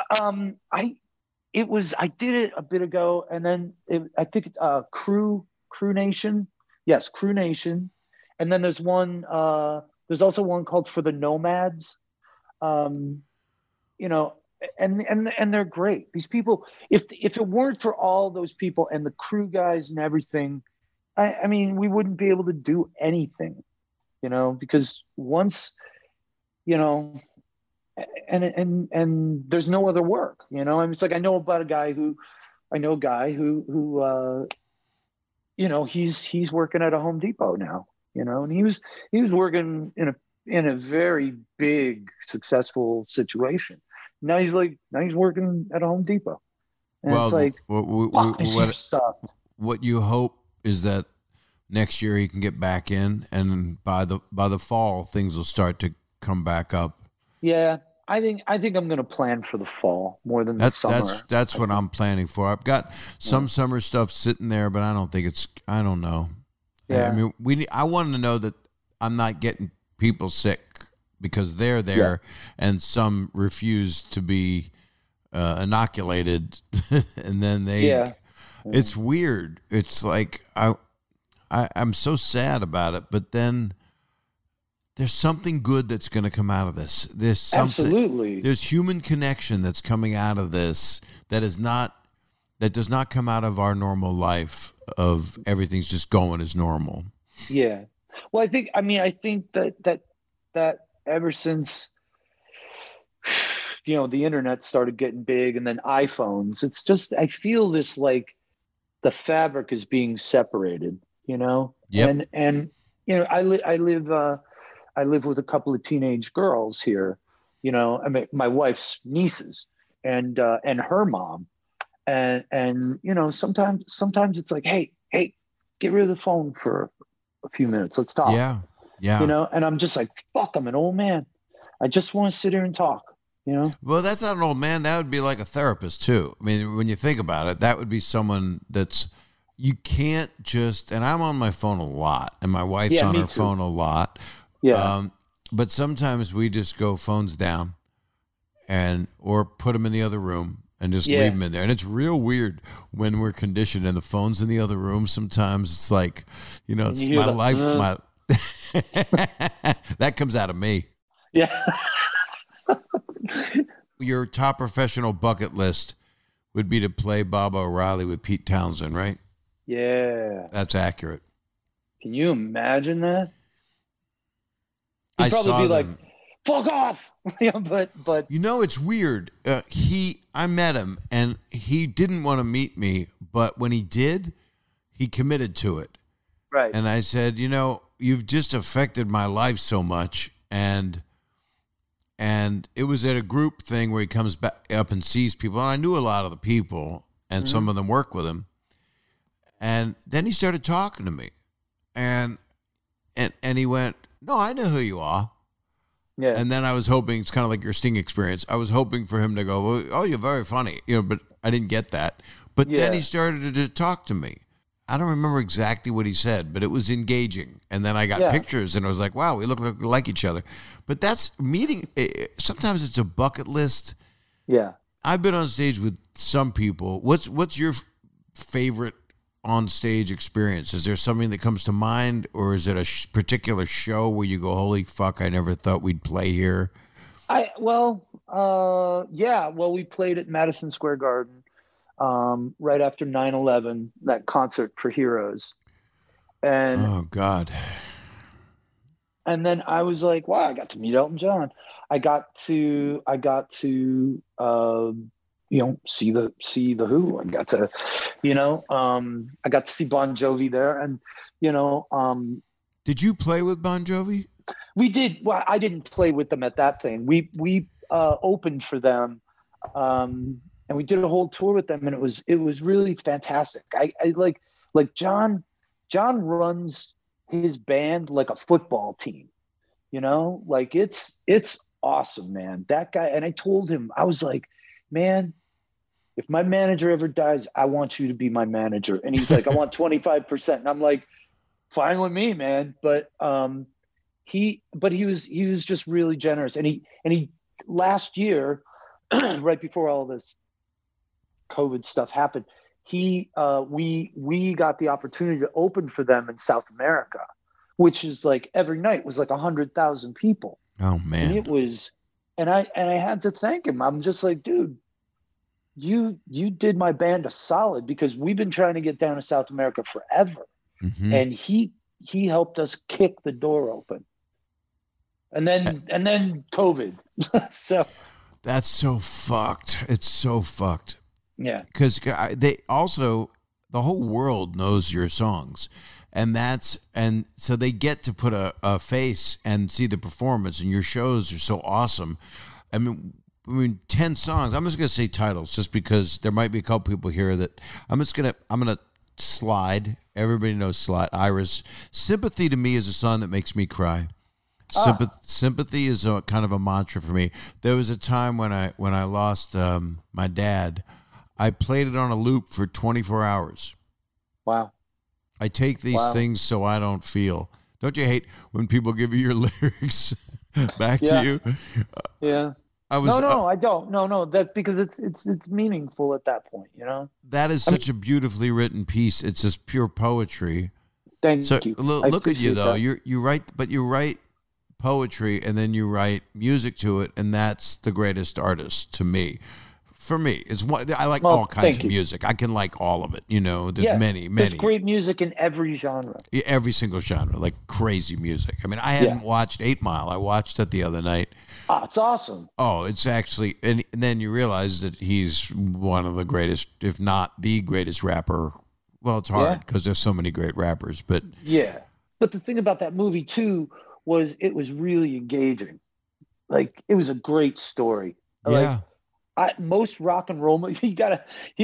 I did it a bit ago, and then I think it's Crew Nation. Yes, Crew Nation, and then there's one. There's also one called For the Nomads. And they're great. These people, if it weren't for all those people and the crew guys and everything, I mean, we wouldn't be able to do anything, because once, and there's no other work, I mean, it's like, I know a guy who he's working at a Home Depot now, and he was working in a very big, successful situation. Now he's working at a Home Depot. And it's like, what you hope is that next year he can get back in, and by the fall things will start to come back up. Yeah, I think I'm going to plan for the fall more than the summer. That's what I'm planning for. I've got some summer stuff sitting there, but I don't think I don't know. Yeah. I mean, I want to know that I'm not getting people sick because they're there, and some refuse to be inoculated, and then they. It's weird. It's like I'm so sad about it, but then there's something good that's going to come out of this. There's something. Absolutely. There's human connection that's coming out of this that does not come out of our normal life of everything's just going as normal. Yeah. Well, I think that ever since, the internet started getting big, and then iPhones, it's just, I feel this, like the fabric is being separated, Yep. And I live with a couple of teenage girls here, I mean, my wife's nieces and her mom. And sometimes it's like, hey, get rid of the phone for a few minutes. Let's talk. Yeah. And I'm just like, fuck, I'm an old man. I just want to sit here and talk, you know? Well, that's not an old man. That would be like a therapist too. I mean, when you think about it, that would be someone that's, you can't just, and I'm on my phone a lot and my wife's Yeah, on me her too. phone a lot. Yeah. But sometimes we just go phones down or put them in the other room and just Yeah. leave them in there. And it's real weird when we're conditioned and the phone's in the other room. Sometimes it's like, it's You hear my the, life. That comes out of me. yeah. Your top professional bucket list would be to play Bob O'Reilly with Pete Townsend, right? Yeah. That's accurate. Can you imagine that? He'd I probably saw be them. like, fuck off. but It's weird. I met him and he didn't want to meet me, but when he did, he committed to it. right. And I said, you've just affected my life so much. And it was at a group thing where he comes back up and sees people. And I knew a lot of the people and some of them work with him. And then he started talking to me and he went, no, I know who you are. Yeah. And then I was hoping, it's kind of like your Sting experience. I was hoping for him to go, well, oh, you're very funny, but I didn't get that. But then Yeah. he started to talk to me. I don't remember exactly what he said, but it was engaging. And then I got Yeah. pictures and I was like, wow, we look like each other. But that's meeting. Sometimes it's a bucket list. Yeah. I've been on stage with some people. What's your favorite on stage experience? Is there something that comes to mind, or is it a particular show where you go, holy fuck, I never thought we'd play here? Well, we played at Madison Square Garden right after 9/11, that concert for Heroes. And Oh God. and then I was like, wow, I got to meet Elton John. I got to see the Who. I got to, I got to see Bon Jovi there, and Did you play with Bon Jovi? we did. Well, I didn't play with them at that thing. We opened for them, and we did a whole tour with them, and it was really fantastic. I like John runs his band like a football team, like it's awesome, man. That guy. And I told him, I was like, man, if my manager ever dies, I want you to be my manager. And he's like, I want 25%. And I'm like, fine with me, man. But he was just really generous. And he last year, right before all this COVID stuff happened, we got the opportunity to open for them in South America, which is like every night was like 100,000 people. Oh man. And it was, and I had to thank him. I'm just like, dude, you did my band a solid, because we've been trying to get down to South America forever. Mm-hmm. And he helped us kick the door open. And then COVID. So that's so fucked. It's so fucked. yeah. Because they also, the whole world knows your songs. And so they get to put a face and see the performance, and your shows are so awesome. I mean, 10 songs. I'm just going to say titles just because there might be a couple people here that I'm going to slide. Everybody knows Slide. Iris. Sympathy to me is a song that makes me cry. Sympathy is kind of a mantra for me. There was a time when I lost my dad. I played it on a loop for 24 hours. Wow. I take these things so I don't feel. Don't you hate when people give you your lyrics back to you? Yeah. No, I don't. No, that because it's meaningful at that point, That is such a beautifully written piece. It's just pure poetry. Thank you. Look at you though. You write poetry and then you write music to it, and that's the greatest artist to me. For me, I like all kinds of music. I can like all of it. There's many. There's great music in every genre. Every single genre, like crazy music. I mean, I hadn't watched 8 Mile. I watched it the other night. Oh, it's awesome. Oh, it's actually, and then you realize that he's one of the greatest, if not the greatest rapper. Well, it's hard because there's so many great rappers, but yeah. But the thing about that movie too was it was really engaging. Like, it was a great story. Yeah. Most rock and roll, you gotta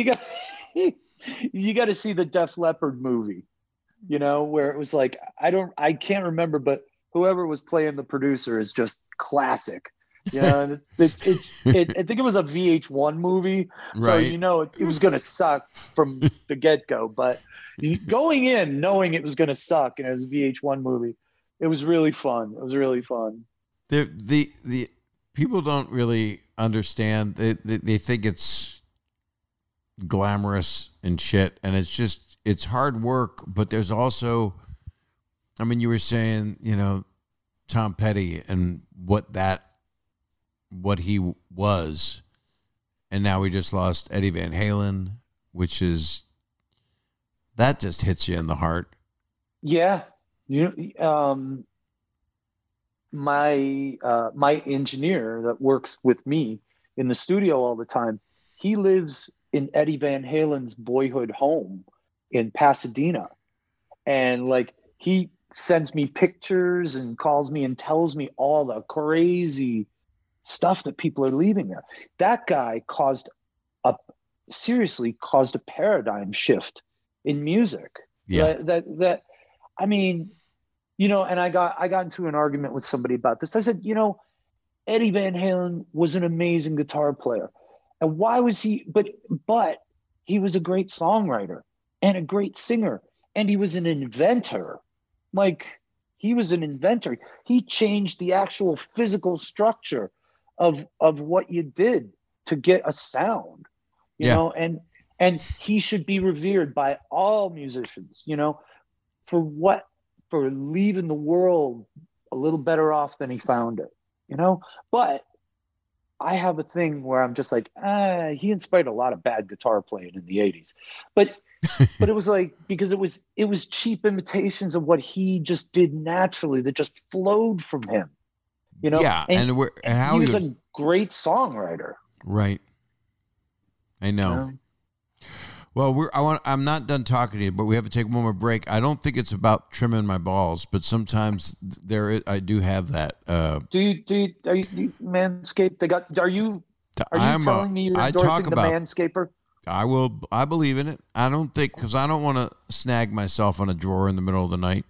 see the Def Leppard movie, where it was like, I can't remember, but whoever was playing the producer is just classic. Yeah, and I think it was a VH1 movie, so Right. it was going to suck from the get go. But going in knowing it was going to suck, and it was a VH1 movie, it was really fun. It was really fun. The people don't really understand. They think it's glamorous and shit, and it's hard work. But there's also, I mean, you were saying, Tom Petty and what he was, and now we just lost Eddie Van Halen, which is, that just hits you in the heart. Yeah, my engineer that works with me in the studio all the time, he lives in Eddie Van Halen's boyhood home in Pasadena, and like he sends me pictures and calls me and tells me all the crazy stuff that people are leaving there. That guy seriously caused a paradigm shift in music. Yeah. That I mean, and I got into an argument with somebody about this. I said, Eddie Van Halen was an amazing guitar player. And why was he, but he was a great songwriter and a great singer, and he was an inventor. Like, he was an inventor. He changed the actual physical structure of what you did to get a sound, and he should be revered by all musicians, for leaving the world a little better off than he found it, but I have a thing where I'm just like, he inspired a lot of bad guitar playing in the 80s, but it was like, because it was cheap imitations of what he just did naturally that just flowed from him. Yeah, and he was a great songwriter. Right. I know. Well, I'm not done talking to you, but we have to take one more break. I don't think it's about trimming my balls, but sometimes I do have that. Are you Manscaped? Are you telling me you're endorsing the Manscaper? I believe in it. I don't think, because I don't want to snag myself on a drawer in the middle of the night.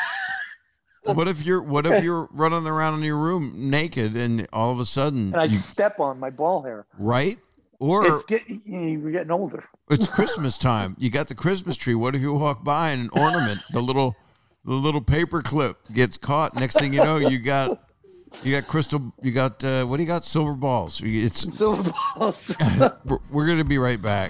What if you're running around in your room naked and all of a sudden and I step on my ball hair? Right? Or you're getting older. It's Christmas time. You got the Christmas tree. What if you walk by and an ornament, the little paper clip gets caught? Next thing you know, you got crystal. You got what do you got? Silver balls. Silver balls. We're gonna be right back.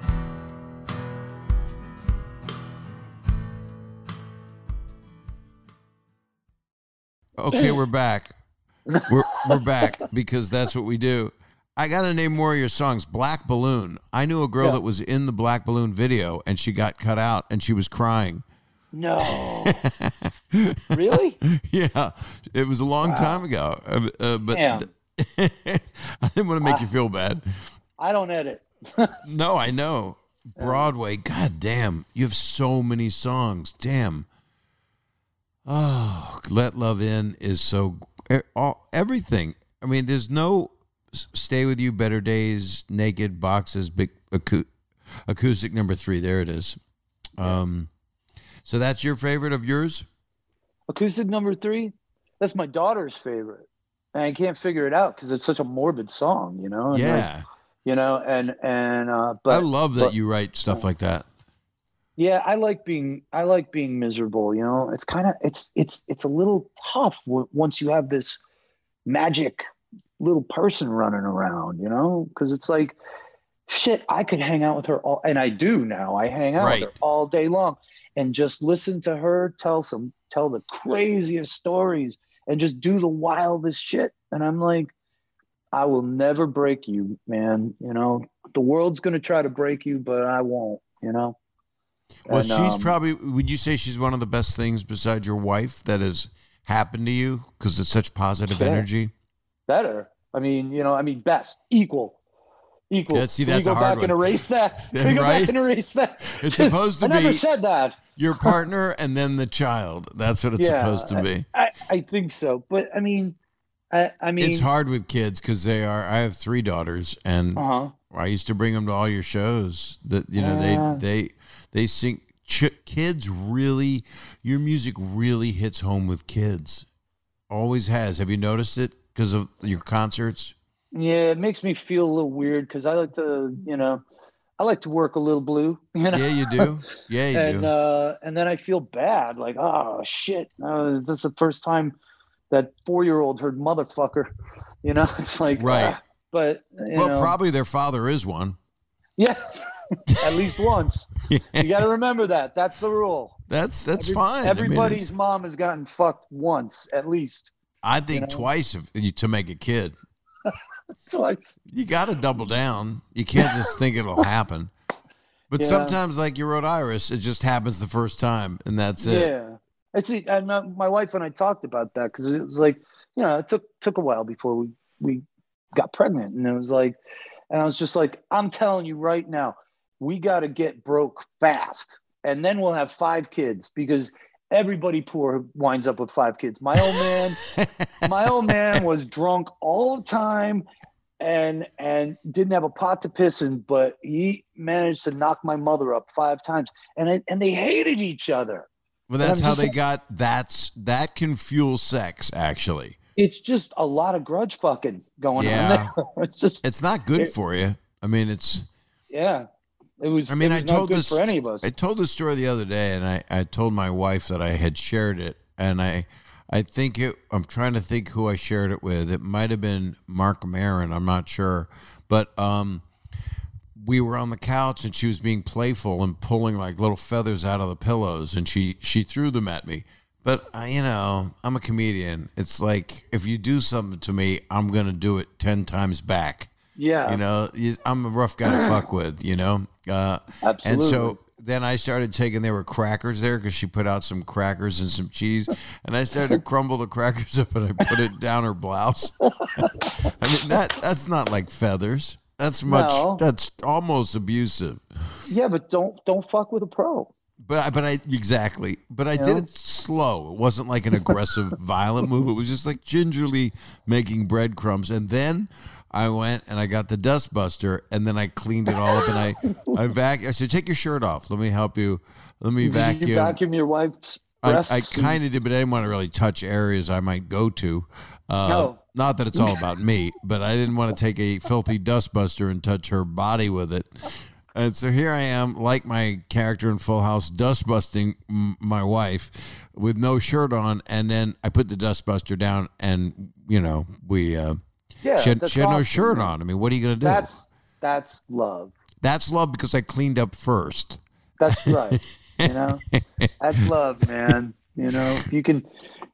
Okay, we're back. We're back because that's what we do. I got to name more of your songs. Black Balloon. I knew a girl that was in the Black Balloon video, and she got cut out, and she was crying. No. Really? Yeah. It was a long time ago. But I didn't want to make you feel bad. I don't edit. No, I know. Broadway. God damn. You have so many songs. Damn. Oh, Let Love In is so... everything. I mean, there's no... Stay With You, Better Days, Naked, Boxes, Big Acoustic number 3. There it is. So that's your favorite of yours? Acoustic number 3? That's my daughter's favorite. And I can't figure it out because it's such a morbid song, And yeah. But I love that you write stuff like that. Yeah, I like being miserable, It's kind of it's a little tough once you have this magic little person running around, because it's like, shit, I could hang out with her and I do now. I hang out with her all day long and just listen to her tell the craziest stories and just do the wildest shit. And I'm like, I will never break you, man. The world's going to try to break you, but I won't, Well, she's probably, would you say she's one of the best things besides your wife that has happened to you? Because it's such positive energy. Better. Best. Equal. Yeah, see, that's Can we go a hard back one. and erase that? Yeah, Can we go back and erase that? It's supposed to be. I never said that. Your partner and then the child. That's what it's supposed to be. I think so. But I mean, it's hard with kids because I have 3 daughters, and I used to bring them to all your shows. That they sing. Kids really, your music really hits home with kids. Always has. Have you noticed it? because of your concerts? Yeah, it makes me feel a little weird because I like to, I like to work a little blue, Yeah, you do. Yeah, you and do. and then I feel bad, like, oh shit, this is the first time that 4-year-old heard motherfucker, it's like, Right. but Probably their father is one. yeah, at least once. You got to remember that. That's the rule. That's fine. Everybody's mom has gotten fucked once, at least. I think twice to make a kid. Twice. You got to double down. You can't just think it'll happen. But sometimes, like you wrote Iris, it just happens the first time, and that's it. Yeah. And my wife and I talked about that because it was like, it took a while before we got pregnant, and it was like, and I was just like, I'm telling you right now, we got to get broke fast, and then we'll have 5 kids because everybody poor winds up with 5 kids. My old man was drunk all the time and didn't have a pot to piss in, but he managed to knock my mother up 5 times, and they hated each other. Well, that's how they got. That can fuel sex, actually. It's just a lot of grudge fucking going on there. It's not good for you. I mean, it was I told good this for any of us. I told this story the other day, and I told my wife that I had shared it, and I think I'm trying to think who I shared it with. It might have been Mark Maron. I'm not sure, but we were on the couch, and she was being playful and pulling like little feathers out of the pillows, and she threw them at me. But I'm a comedian. It's like if you do something to me, I'm gonna do it 10 times back. Yeah. I'm a rough guy to fuck with. Absolutely. And so then I started there were crackers there because she put out some crackers and some cheese, and I started to crumble the crackers up and I put it down her blouse. I mean that's not like feathers. That's that's almost abusive. Yeah, but don't fuck with a pro. But I did it slow. It wasn't like an aggressive, violent move. It was just like gingerly making breadcrumbs. And then I went and I got the dust buster, and then I cleaned it all up. And I said, take your shirt off. Let me help you. Let me vacuum. Did you vacuum your wife's breasts? I kind of did, but I didn't want to really touch areas I might go to. No. Not that it's all about me, but I didn't want to take a filthy dust buster and touch her body with it. And so here I am, like my character in Full House, dust busting my wife with no shirt on, and then I put the dust buster down, and we she had no shirt on. I mean, what are you gonna do? That's love. That's love because I cleaned up first. That's right. That's love, man. If you can,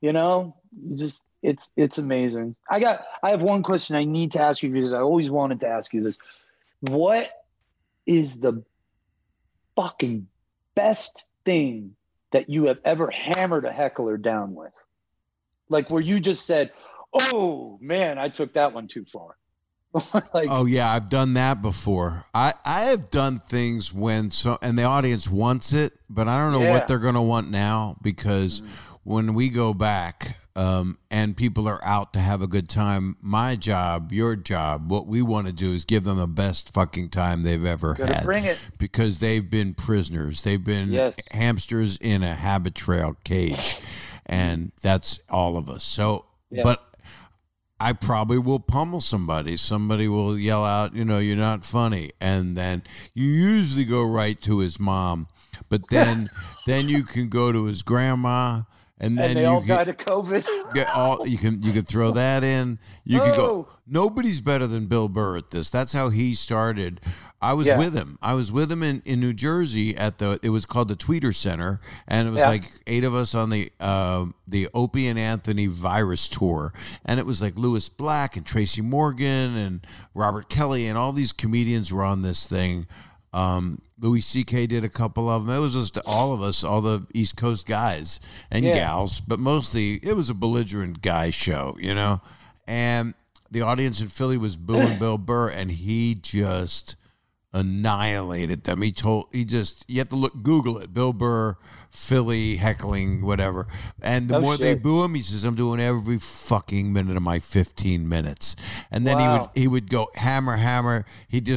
it's amazing. I have one question I need to ask you because I always wanted to ask you this. What is the fucking best thing that you have ever hammered a heckler down with? Like where you just said, oh man, I took that one too far. Oh yeah, I've done that before. I have done things and the audience wants it, but I don't know what they're going to want now because when we go back and people are out to have a good time, my job, your job, what we want to do is give them the best fucking time they've ever had. Bring it. Because they've been prisoners. They've been hamsters in a habit trail cage. And that's all of us. So, but I probably will pummel somebody. Somebody will yell out, you're not funny. And then you usually go right to his mom. But then you can go to his grandma. And then they all died of COVID. You can throw that in. You can go. Nobody's better than Bill Burr at this. That's how he started. I was with him. I was with him in New Jersey it was called the Tweeter Center, and it was like 8 of us on the Opie and Anthony virus tour, and it was like Louis Black and Tracy Morgan and Robert Kelly and all these comedians were on this thing. Louis C.K. did a couple of them. It was just all of us, all the East Coast guys and gals, but mostly it was a belligerent guy show, and the audience in Philly was booing Bill Burr, and he just annihilated them. You have to Google it, Bill Burr, Philly heckling, whatever. And the more they boo him, he says, I'm doing every fucking minute of my 15 minutes. And then he would go hammer. He just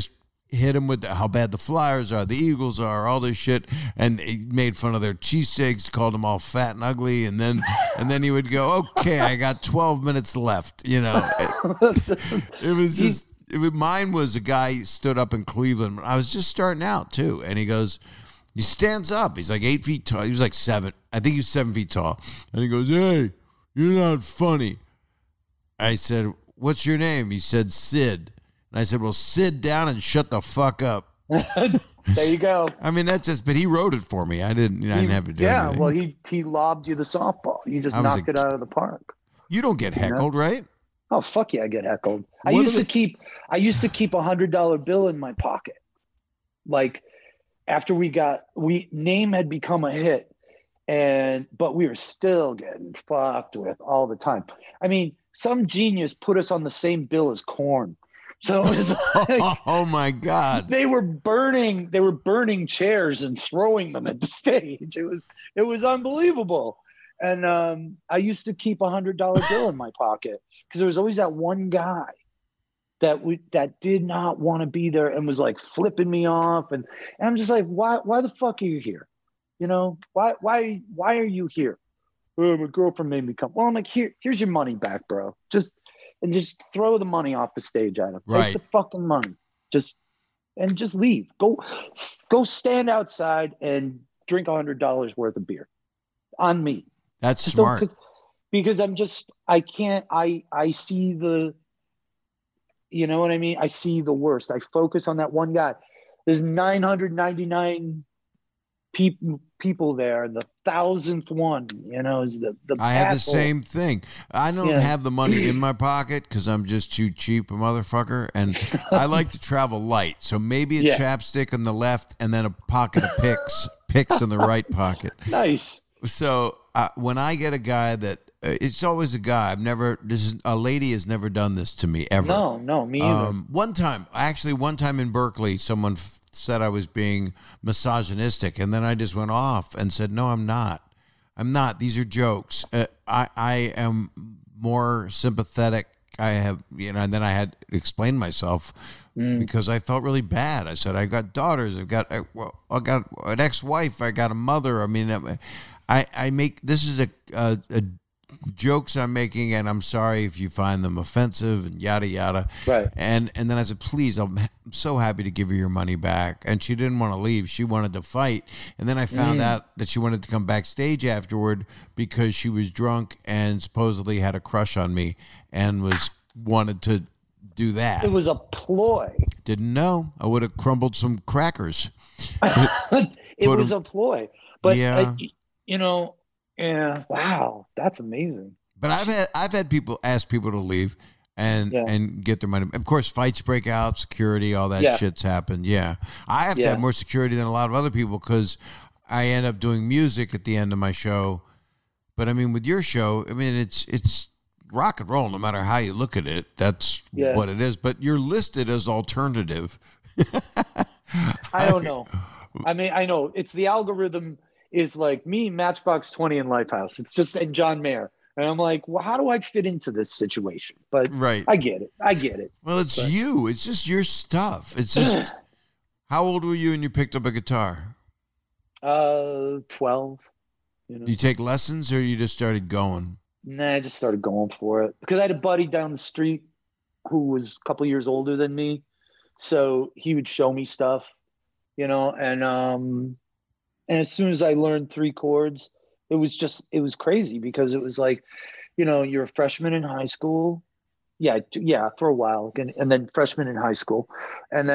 hit him with how bad the Flyers are, the Eagles are, all this shit, and he made fun of their cheesesteaks, called them all fat and ugly, and then he would go, okay, I got 12 minutes left. You know, it was just. Mine was a guy stood up in Cleveland. I was just starting out too, and he stands up. He's like 8 feet tall. He was like 7. I think he was 7 feet tall, and he goes, "Hey, you're not funny." I said, "What's your name?" He said, "Sid." And I said, "Well, sit down and shut the fuck up." There you go. I mean, but he wrote it for me. I didn't have to do anything. Yeah, well, he lobbed you the softball. You just knocked it out of the park. You don't get heckled, right? Oh, fuck yeah, I get heckled. I used to keep a $100 bill in my pocket. Like, after Name had become a hit, but we were still getting fucked with all the time. I mean, some genius put us on the same bill as Korn. So it was like, oh my God. They were burning chairs and throwing them at the stage. It was unbelievable. And I used to keep $100 bill in my pocket because there was always that one guy that did not want to be there and was like flipping me off. And I'm just like, why the fuck are you here? You know, why are you here? Oh, my girlfriend made me come. Well, I'm like, here's your money back, bro. Just throw the money off the stage at him. Right. Take the fucking money. Just leave. Go stand outside and drink $100 worth of beer on me. That's smart. Because I see the, you know what I mean? I see the worst. I focus on that one guy. There's 999 people there, and the 1,000th one, you know, is the I have the same thing. I don't have the money in my pocket because I'm just too cheap a motherfucker, and I like to travel light. So maybe a chapstick on the left and then a pocket of picks in the right pocket. Nice. So when I get a guy that it's always a guy. A lady has never done this to me ever. No, me either. One time in Berkeley, someone said I was being misogynistic, and then I just went off and said, "No, I'm not. I'm not. These are jokes. I am more sympathetic. I have, and then I had to explain myself because I felt really bad. I said, I got daughters. I got an ex-wife. I got a mother. I mean, I make, this is a jokes I'm making, and I'm sorry if you find them offensive and yada yada." Right. And then I said, "Please, I'm so happy to give you your money back." And she didn't want to leave; she wanted to fight. And then I found out that she wanted to come backstage afterward because she was drunk and supposedly had a crush on me and wanted to do that. It was a ploy. Didn't know. I would have crumbled some crackers. It was a ploy, but yeah. Yeah. Wow, that's amazing. But I've had people ask people to leave and get their money. Of course, fights break out, security, all that shit's happened. Yeah, I have to have more security than a lot of other people because I end up doing music at the end of my show. But I mean, with your show, I mean, it's rock and roll no matter how you look at it. That's what it is. But you're listed as alternative. I don't know. I mean, I know it's the algorithm. Is like me, Matchbox 20, and Lifehouse. It's just, and John Mayer. And I'm like, well, how do I fit into this situation? But right. I get it. Well, you. It's just your stuff. It's just, how old were you when you picked up a guitar? 12. You take lessons or you just started going? Nah, I just started going for it. Because I had a buddy down the street who was a couple years older than me. So he would show me stuff, and as soon as I learned 3 chords, it was crazy because it was like, you're a freshman in high school. Yeah, for a while. And then freshman in high school. And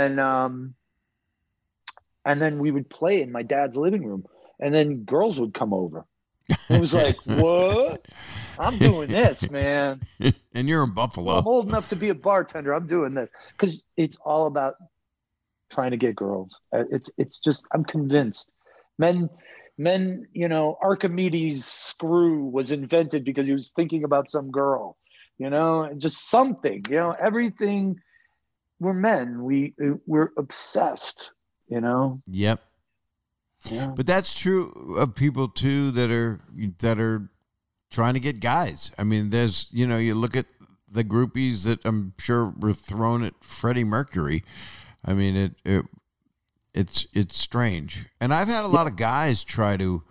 then we would play in my dad's living room. And then girls would come over. It was like, what? I'm doing this, man. And you're in Buffalo. I'm old enough to be a bartender. I'm doing this. Because it's all about trying to get girls. It's just, I'm convinced. Men, Archimedes' screw was invented because he was thinking about some girl, just something, everything. We're men. We're obsessed, Yep. Yeah. But that's true of people too that are trying to get guys. I mean, there's, you look at the groupies that I'm sure were thrown at Freddie Mercury. I mean, it's strange. And I've had a lot of guys try to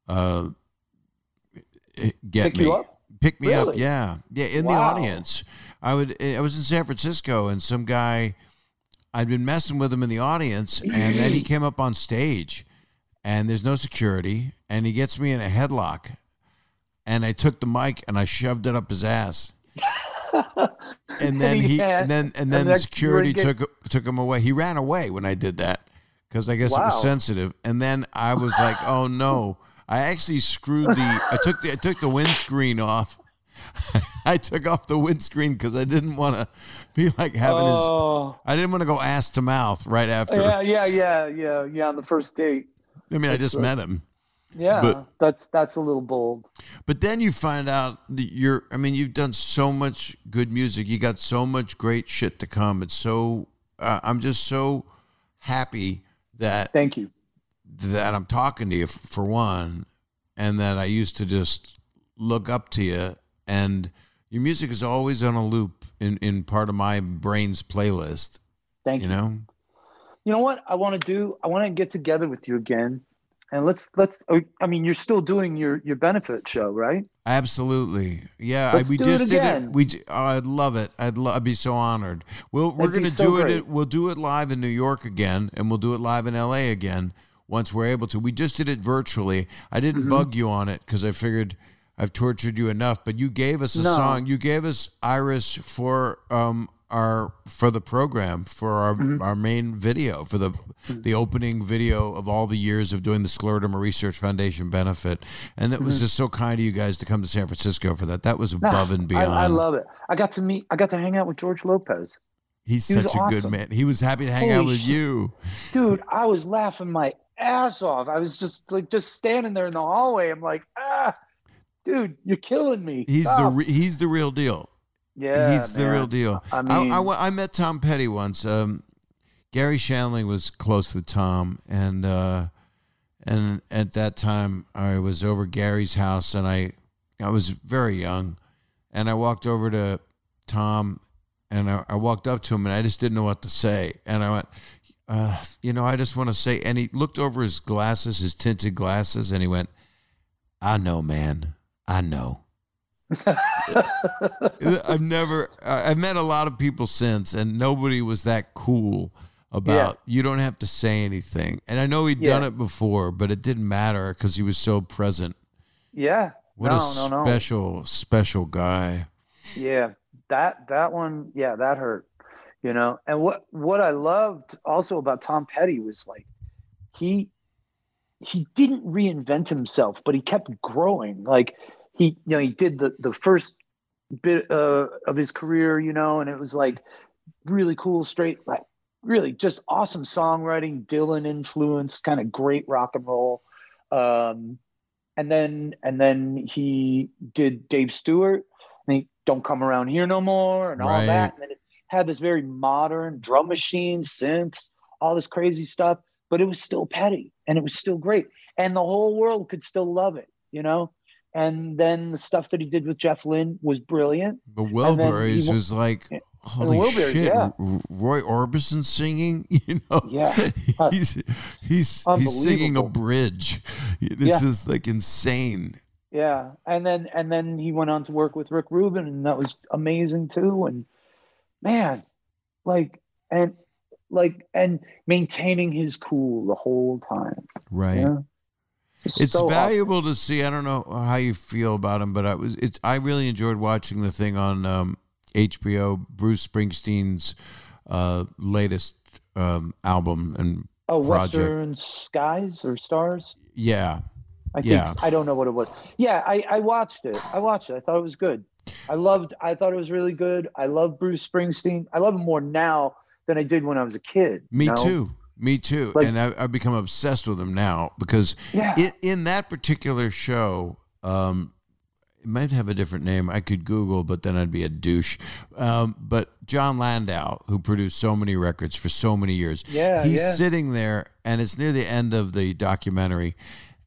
get me. Pick me up, yeah, in the audience. I was in San Francisco, and some guy, I'd been messing with him in the audience, and then he came up on stage, and there's no security, and he gets me in a headlock, and I took the mic and I shoved it up his ass, and then the security took him away. He ran away when I did that because I guess it was sensitive, and then I was like, oh no. I actually I took the windscreen off. I took off the windscreen because I didn't want to be like having I didn't want to go ass to mouth right after. Yeah. On the first date. I mean, I just met him. Yeah, but that's a little bold. But then you find out that you've done so much good music. You got so much great shit to come. It's so, I'm just so happy that. Thank you. That I'm talking to you for one, and that I used to just look up to you, and your music is always on a loop in part of my brain's playlist. Thank you. You know what I want to do? I want to get together with you again, and let's. I mean, you're still doing your benefit show, right? Absolutely, yeah. Let's do it again. I'd love it. I'd be so honored. We're going to do it. We'll do it live in New York again, and we'll do it live in LA again. Once we're able to. We just did it virtually. I didn't bug you on it because I figured I've tortured you enough, but you gave us a song. You gave us Iris for the program, for our main video, for the opening video of all the years of doing the Scleroderma Research Foundation benefit. And it was just so kind of you guys to come to San Francisco for that. That was above and beyond. I love it. I got to hang out with George Lopez. He's such a good man. He was happy to hang out with you. Dude, I was laughing my ass off. I was just standing there in the hallway. I'm like, dude, you're killing me. He's the real deal. Yeah, he's the real deal. I mean, I met Tom Petty once. Gary Shandling was close with Tom, and at that time I was over Gary's house, and I was very young, and I walked over to Tom, and I walked up to him, and I just didn't know what to say, and I went, I just want to say, and he looked over his glasses, his tinted glasses, and he went, I know, man. I know. I've met a lot of people since, and nobody was that cool about, you don't have to say anything. And I know he'd done it before, but it didn't matter because he was so present. Yeah. What a special guy. Yeah. That one, that hurt. And what I loved also about Tom Petty was like he didn't reinvent himself, but he kept growing. Like he did the first bit of his career, and it was like really cool, straight, like really just awesome songwriting, Dylan influence, kind of great rock and roll. And then he did Dave Stewart, and he Don't Come Around Here No More, and all that. And then it had this very modern drum machine, synths, all this crazy stuff, but it was still Petty, and it was still great, and the whole world could still love it, And then the stuff that he did with Jeff Lynne was brilliant. The Wilburys was like, holy shit, Roy Orbison singing, he's singing a bridge. This is like insane. Yeah, and then he went on to work with Rick Rubin, and that was amazing too. And man, and maintaining his cool the whole time. Right. It's so valuable to see. I don't know how you feel about him, but I really enjoyed watching the thing on HBO, Bruce Springsteen's latest album and project. Western Skies or Stars? Yeah. I think I don't know what it was. Yeah, I watched it. I thought it was good. I thought it was really good. I love Bruce Springsteen. I love him more now than I did when I was a kid. Me too. Like, and I've become obsessed with him now because in that particular show, it might have a different name. I could Google, but then I'd be a douche. But John Landau, who produced so many records for so many years, he's sitting there, and it's near the end of the documentary,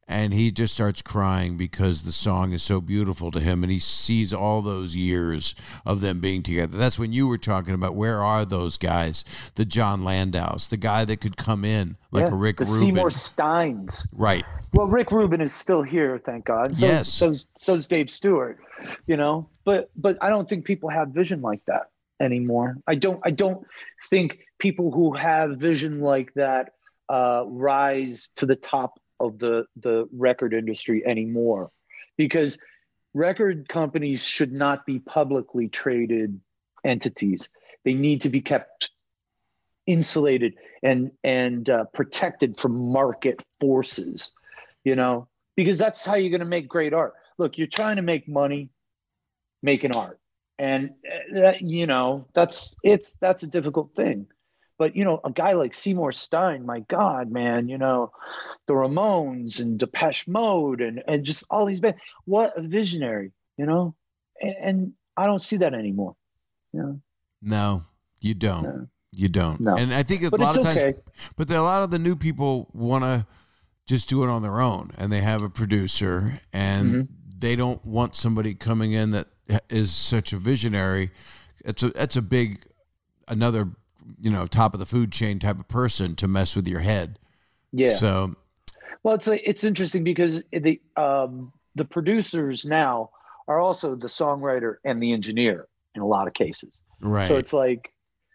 and he just starts crying because the song is so beautiful to him, and he sees all those years of them being together. That's when you were talking about, where are those guys? The John Landaus, the guy that could come in like a Rick the Rubin. Seymour Steins. Right. Well, Rick Rubin is still here, thank God. So, Yes. So's Dave Stewart, but I don't think people have vision like that anymore. I don't think people who have vision like that rise to the top of the record industry anymore, because record companies should not be publicly traded entities. They need to be kept insulated and protected from market forces, because that's how you're going to make great art. Look, you're trying to make money making art, and that's a difficult thing. But a guy like Seymour Stein, my God, man, the Ramones and Depeche Mode and just all these bands. What a visionary, and I don't see that anymore. No, you don't. No. You don't. No. And I think a lot of times, but a lot of the new people want to just do it on their own, and they have a producer, and they don't want somebody coming in that is such a visionary. That's a big, another, top of the food chain type of person to mess with your head. Yeah. So, well, it's interesting because the producers now are also the songwriter and the engineer in a lot of cases. Right. So it's like,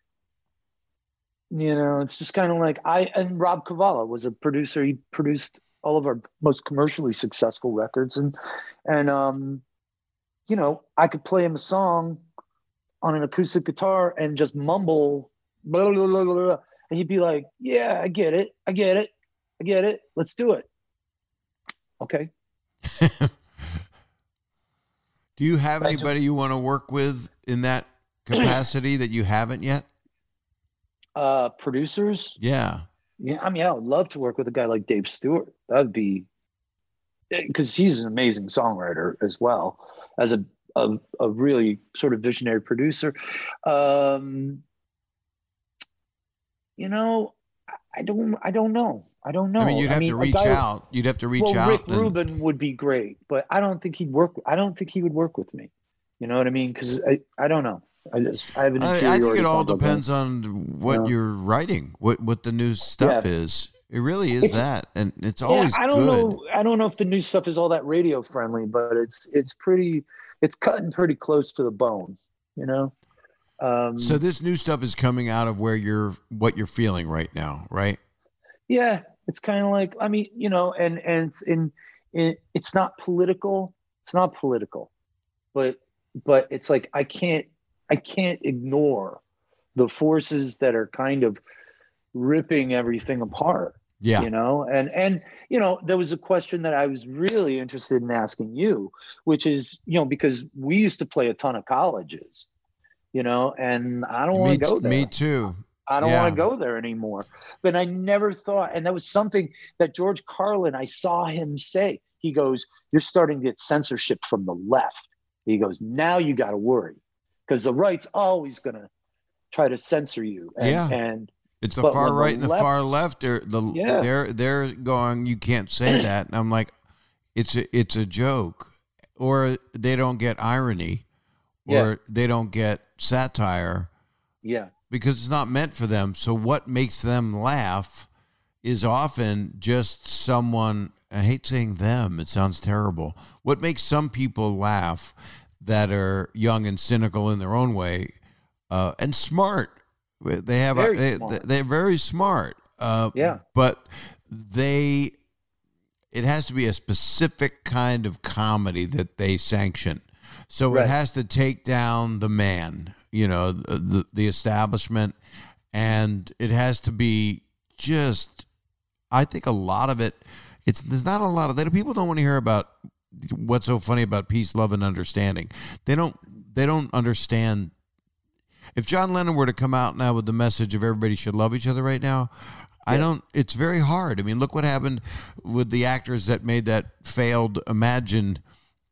it's just kind of like and Rob Cavallo was a producer. He produced all of our most commercially successful records, and I could play him a song on an acoustic guitar and just mumble, blah, blah, blah, blah, blah, and he'd be like, "Yeah, I get it. Let's do it." Okay. Do you have anybody you want to work with in that capacity that you haven't yet? Producers? Yeah. Yeah, I would love to work with a guy like Dave Stewart. That'd be, because he's an amazing songwriter as well as a really sort of visionary producer. I don't know. I mean, you'd have to reach out. You'd have to reach out. Rick Rubin would be great, but I don't think he would work with me. You know what I mean? Because I don't know. I have an inferiority. I think it all depends on what you're writing, what the new stuff is. It really is that, and it's always I don't good. know. I don't know if the new stuff is all that radio friendly, but it's cutting pretty close to the bone. So this new stuff is coming out of what you're feeling right now, right? Yeah, it's kind of like, and it's not political. It's not political, but it's like I can't ignore the forces that are kind of ripping everything apart. Yeah. And there was a question that I was really interested in asking you, which is, because we used to play a ton of colleges, and I don't want to go there. Me too. I don't want to go there anymore. But I never thought, and that was something that George Carlin, I saw him say. He goes, "You're starting to get censorship from the left." He goes, "Now you got to worry, because the right's always going to try to censor you." And it's the far right and the far left. They're going, "You can't say that." And I'm like, it's a joke, or they don't get irony, or they don't get satire. Yeah. Because it's not meant for them. So what makes them laugh is often just someone, I hate saying them, it sounds terrible. What makes some people laugh that are young and cynical in their own way, and smart. They're very smart. But it has to be a specific kind of comedy that they sanction. So it has to take down the man, the establishment, and it has to be just, I think a lot of it, there's not a lot of that. People don't want to hear about what's so funny about peace, love, and understanding. They don't understand. If John Lennon were to come out now with the message of everybody should love each other right now, it's very hard. I mean, look what happened with the actors that made that failed Imagine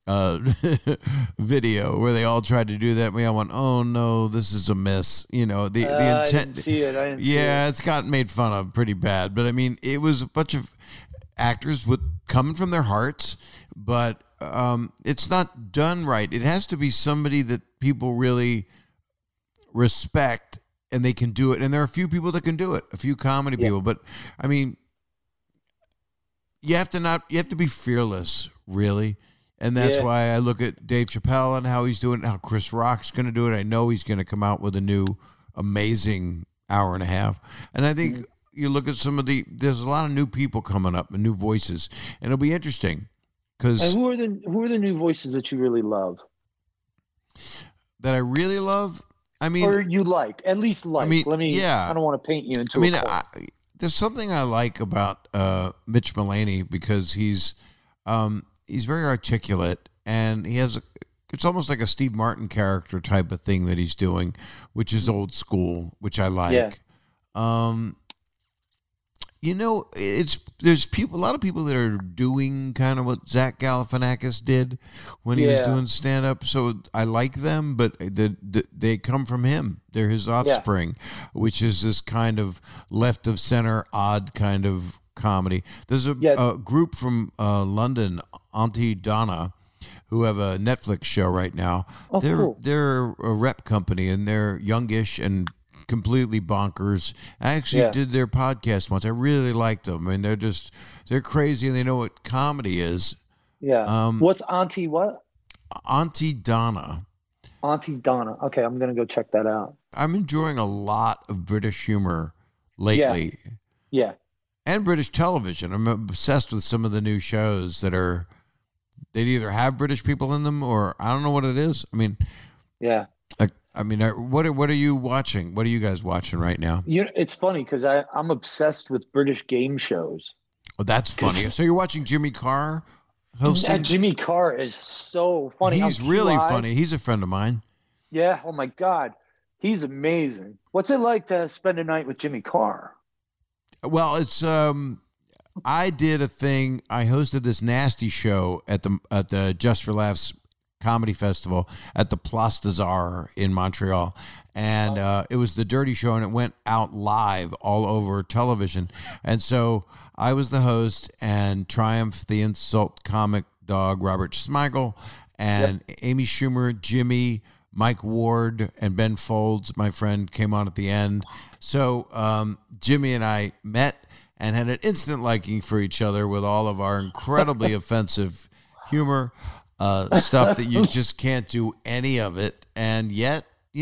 video where they all tried to do that. We all went, "Oh no, this is a miss." The intent. I didn't see it. It's gotten made fun of pretty bad. But I mean, it was a bunch of actors with coming from their hearts, but it's not done right. It has to be somebody that people really respect and they can do it. And there are a few people that can do it, a few comedy people. But I mean, you have to be fearless, really. And that's why I look at Dave Chappelle and how he's doing it, how Chris Rock's going to do it. I know he's going to come out with a new amazing hour and a half. And I think you look at there's a lot of new people coming up and new voices, and it'll be interesting. And who are the new voices that you really love? That I really love? I mean, or you like, at least like. I mean, I don't want to paint you into. There's something I like about Mitch Mulaney because he's very articulate, and it's almost like a Steve Martin character type of thing that he's doing, which is old school, which I like. Yeah. There's a lot of people that are doing kind of what Zach Galifianakis did when he was doing stand-up. So I like them, but they come from him. They're his offspring, which is this kind of left of center, odd kind of comedy. There's a group from London, Auntie Donna, who have a Netflix show right now. Oh, cool. They're a rep company, and they're youngish and completely bonkers. I actually did their podcast once. I really liked them. I mean, they're crazy, and they know what comedy is. Yeah. What's Auntie what? Auntie Donna. Auntie Donna. Okay, I'm going to go check that out. I'm enjoying a lot of British humor lately. Yeah. And British television. I'm obsessed with some of the new shows that they either have British people in them or I don't know what it is. I mean, what are you watching? What are you guys watching right now? It's funny because I'm obsessed with British game shows. Oh, that's funny. So you're watching Jimmy Carr hosting? Jimmy Carr is so funny. He's really funny. He's a friend of mine. Yeah. Oh my God. He's amazing. What's it like to spend a night with Jimmy Carr? Well, it's I did a thing. I hosted this nasty show at the Just for Laughs Comedy Festival at the Place des Arts in Montreal, and it was the Dirty Show, and it went out live all over television. And so I was the host, and Triumph, the insult comic dog, Robert Smigel, and Amy Schumer, Jimmy, Mike Ward, and Ben Folds, my friend, came on at the end. So Jimmy and I met and had an instant liking for each other with all of our incredibly offensive humor, stuff that you just can't do any of it. And yet,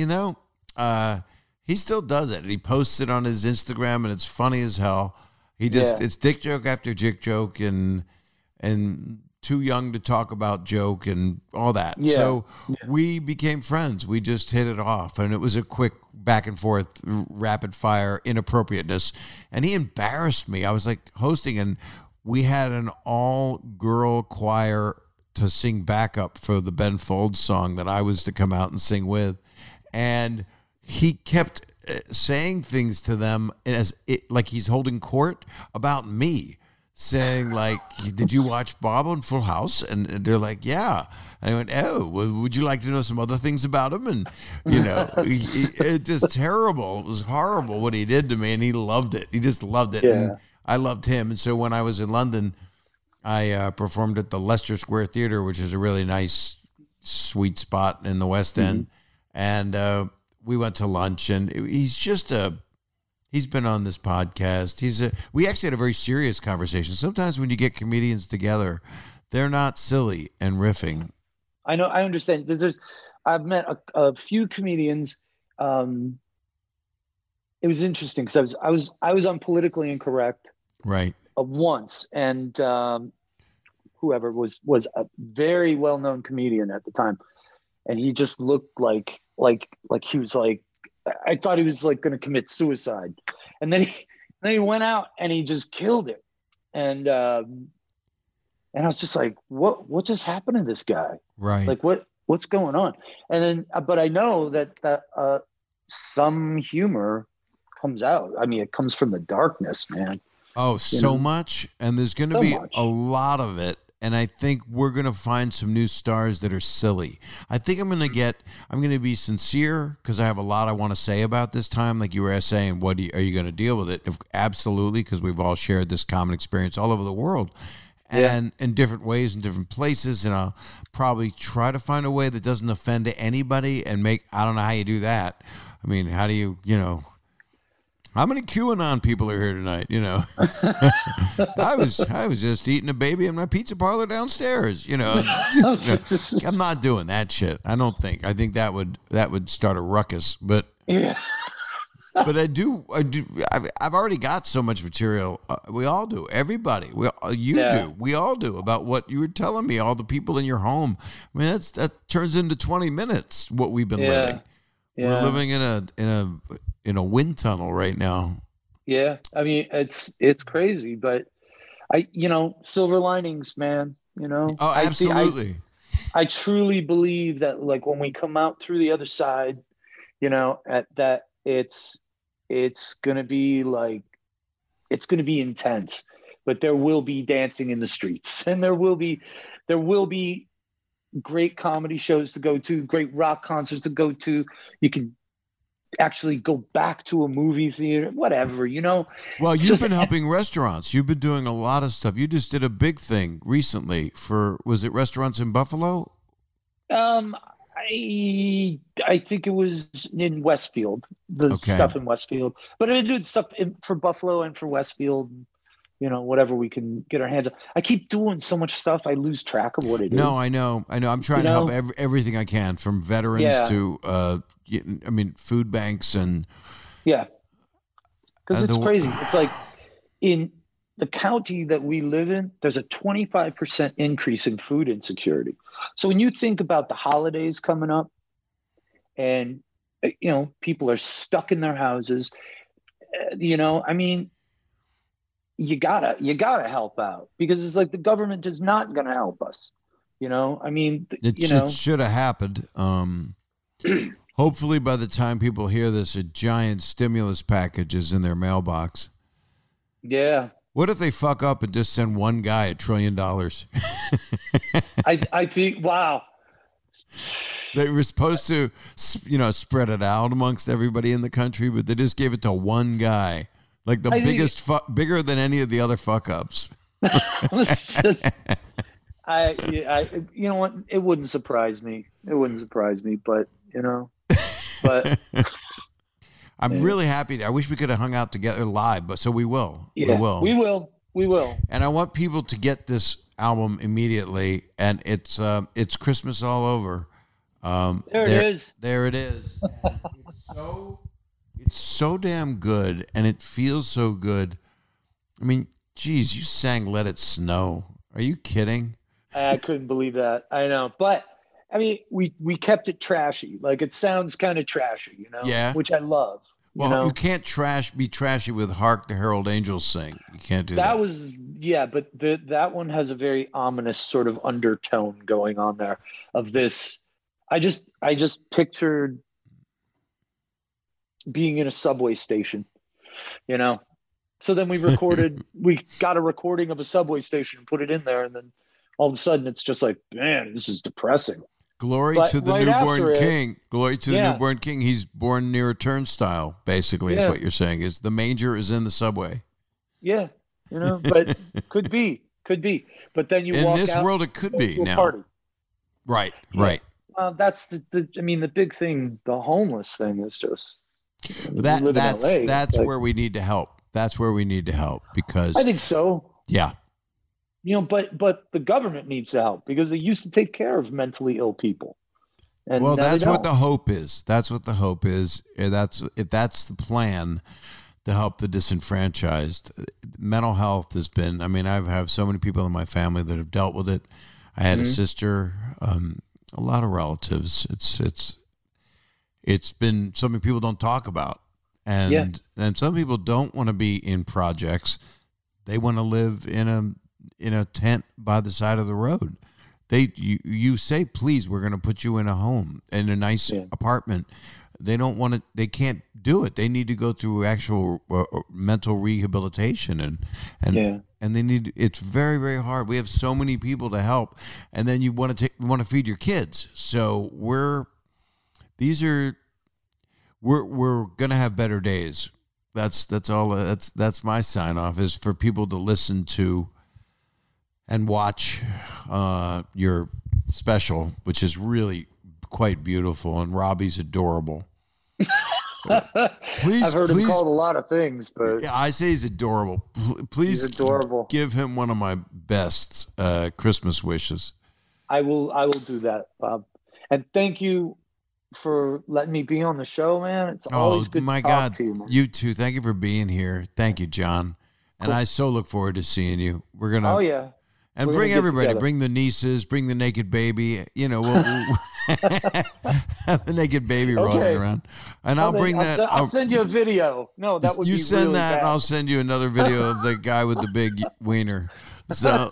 he still does it. He posts it on his Instagram, and it's funny as hell. It's dick joke after dick joke and too young to talk about joke and all that. Yeah. So we became friends. We just hit it off, and it was a quick back and forth, rapid fire inappropriateness. And he embarrassed me. I was like hosting, and we had an all girl choir to sing backup for the Ben Folds song that I was to come out and sing with. And he kept saying things to them like he's holding court about me, saying like, did you watch Bob on Full House? And they're like, yeah. And I went, oh, well, would you like to know some other things about him? And, it just terrible. It was horrible what he did to me, and he loved it. He just loved it. Yeah. And I loved him. And so when I was in London, I performed at the Leicester Square Theatre, which is a really nice, sweet spot in the West End. And we went to lunch, and he's been on this podcast. We actually had a very serious conversation. Sometimes when you get comedians together, they're not silly and riffing. I know. I understand. I've met a few comedians. It was interesting because I was on Politically Incorrect. Right. Once, and whoever was a very well-known comedian at the time, and he just looked like he was like, I thought he was like going to commit suicide, and then he went out and he just killed it, and I was just like, what just happened to this guy? Right. Like what's going on? And then, but I know that some humor comes out. I mean, it comes from the darkness, man. Oh, so much. And there's going to be a lot of it. and I think we're going to find some new stars that are silly. I think I'm going to be sincere because I have a lot I want to say about this time. Like you were saying, are you going to deal with it? Absolutely, because we've all shared this common experience all over the world. And in different ways, in different places, and I'll probably try to find a way that doesn't offend anybody and I don't know how you do that. I mean, how do you how many QAnon people are here tonight? I was just eating a baby in my pizza parlor downstairs. I'm not doing that shit. I don't think. I think that would start a ruckus. But yeah. But I do. I've already got so much material. We all do. Everybody. You do. We all do about what you were telling me. All the people in your home. I mean, that turns into 20 minutes. What we've been living. Yeah. We're living in a wind tunnel right now. Yeah, I mean it's crazy, but silver linings, man. Oh, absolutely. I truly believe that, like, when we come out through the other side, at that it's gonna be intense, but there will be dancing in the streets, and there will be great comedy shows to go to, great rock concerts to go to. You can actually go back to a movie theater, whatever, Well, you've been helping restaurants. You've been doing a lot of stuff. You just did a big thing recently was it restaurants in Buffalo? I think it was in Westfield, stuff in Westfield, but I did stuff for Buffalo and for Westfield, whatever we can get our hands on. I keep doing so much stuff, I lose track of what it is. No, I know. I'm trying to help everything I can, from veterans to, food banks and. Yeah. Because it's crazy. It's like in the county that we live in, there's a 25% increase in food insecurity. So when you think about the holidays coming up and, people are stuck in their houses, you gotta help out, because it's like the government is not going to help us. It should have happened. Hopefully by the time people hear this, a giant stimulus package is in their mailbox. Yeah. What if they fuck up and just send one guy $1 trillion? I think, wow. They were supposed to, spread it out amongst everybody in the country, but they just gave it to one guy. Like the bigger than any of the other fuck ups. It's just, you know what? It wouldn't surprise me. But, but I'm really happy. I wish we could have hung out together live, but so we will. Yeah, we will. And I want people to get this album immediately. And it's Christmas all over. There it is. There it is. It's so damn good, and it feels so good. I mean, geez, you sang "Let It Snow." Are you kidding? I couldn't believe that. I know, but I mean, we kept it trashy. Like, it sounds kind of trashy, Yeah. Which I love. Well, you can't be trashy with "Hark the Herald Angels Sing." You can't do that. That was, but that one has a very ominous sort of undertone going on there of this. I just pictured being in a subway station, So then we got a recording of a subway station and put it in there, and then all of a sudden it's just like, man, this is depressing. Glory to the newborn king. Glory to the newborn king. He's born near a turnstile, basically, is what you're saying. Is the manger is in the subway. Yeah, but could be. But then you walk out. In this world, it could be now. Party. Right. That's the big thing. The homeless thing is just that's where we need to help. That's where we need to help, because I think so. Yeah. But the government needs to help, because they used to take care of mentally ill people. And that's what the hope is. That's what the hope is. If that's the plan to help the disenfranchised. Mental health has been, I have so many people in my family that have dealt with it. I had a sister, a lot of relatives. It's been something people don't talk about. And some people don't want to be in projects. They want to live in a tent by the side of the road. You say, please, we're going to put you in a home, in a nice apartment. they don't want to. They can't do it. They need to go through actual mental rehabilitation, and they need. It's very, very hard. We have so many people to help, and then you want to feed your kids. So we're gonna have better days. That's all. That's my sign off, is for people to listen to and watch your special, which is really quite beautiful, and Robbie's adorable. I've heard him called a lot of things, but yeah, I say he's adorable. Please, he's adorable. Give him one of my best Christmas wishes. I will do that, Bob. And thank you for letting me be on the show, man. It's always good to talk to you, man. You too. Thank you for being here. Thank you, John. And I so look forward to seeing you. We're gonna. Oh yeah. And bring everybody. Bring the nieces. Bring the naked baby. You know, we'll have the naked baby rolling around. And I'll bring that. I'll send you a video. No, that would be really bad. You send that, and I'll send you another video of the guy with the big wiener. So,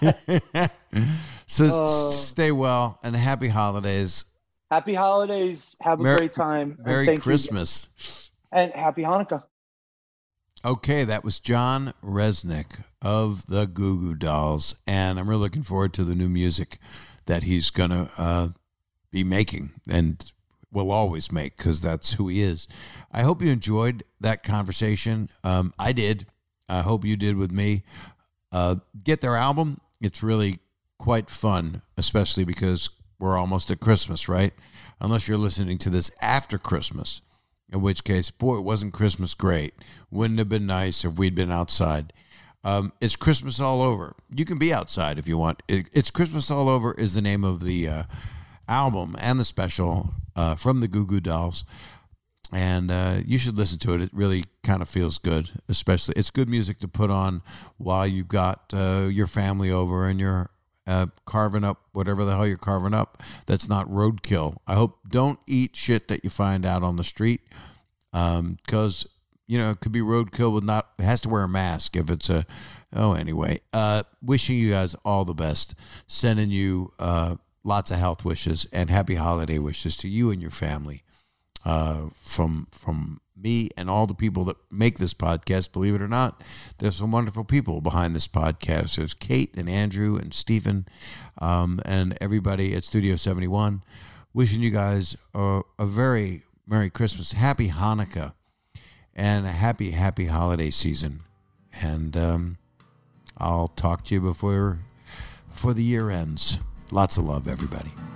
stay well and happy holidays. Happy holidays. Have a great time. Merry Christmas. And happy Hanukkah. Okay, that was John Rzeznik of the Goo Goo Dolls, and I'm really looking forward to the new music that he's going to be making and will always make, because that's who he is. I hope you enjoyed that conversation. I did. I hope you did with me. Get their album. It's really quite fun, especially because we're almost at Christmas, right? Unless you're listening to this after Christmas. In which case, boy, it wasn't Christmas great. Wouldn't have been nice if we'd been outside. It's Christmas all over. You can be outside if you want. It's Christmas All Over is the name of the album and the special from the Goo Goo Dolls. And you should listen to it. It really kind of feels good. Especially, it's good music to put on while you've got your family over and you're carving up whatever the hell you're carving up that's not roadkill. I hope don't eat shit that you find out on the street, because it could be roadkill with it has to wear a mask if it's anyway. Wishing you guys all the best, sending you lots of health wishes and happy holiday wishes to you and your family, from me and all the people that make this podcast. Believe it or not, there's some wonderful people behind this podcast. There's Kate and Andrew and Stephen, and everybody at Studio 71. Wishing you guys a very Merry Christmas, Happy Hanukkah, and a happy holiday season. And I'll talk to you before the year ends. Lots of love, everybody.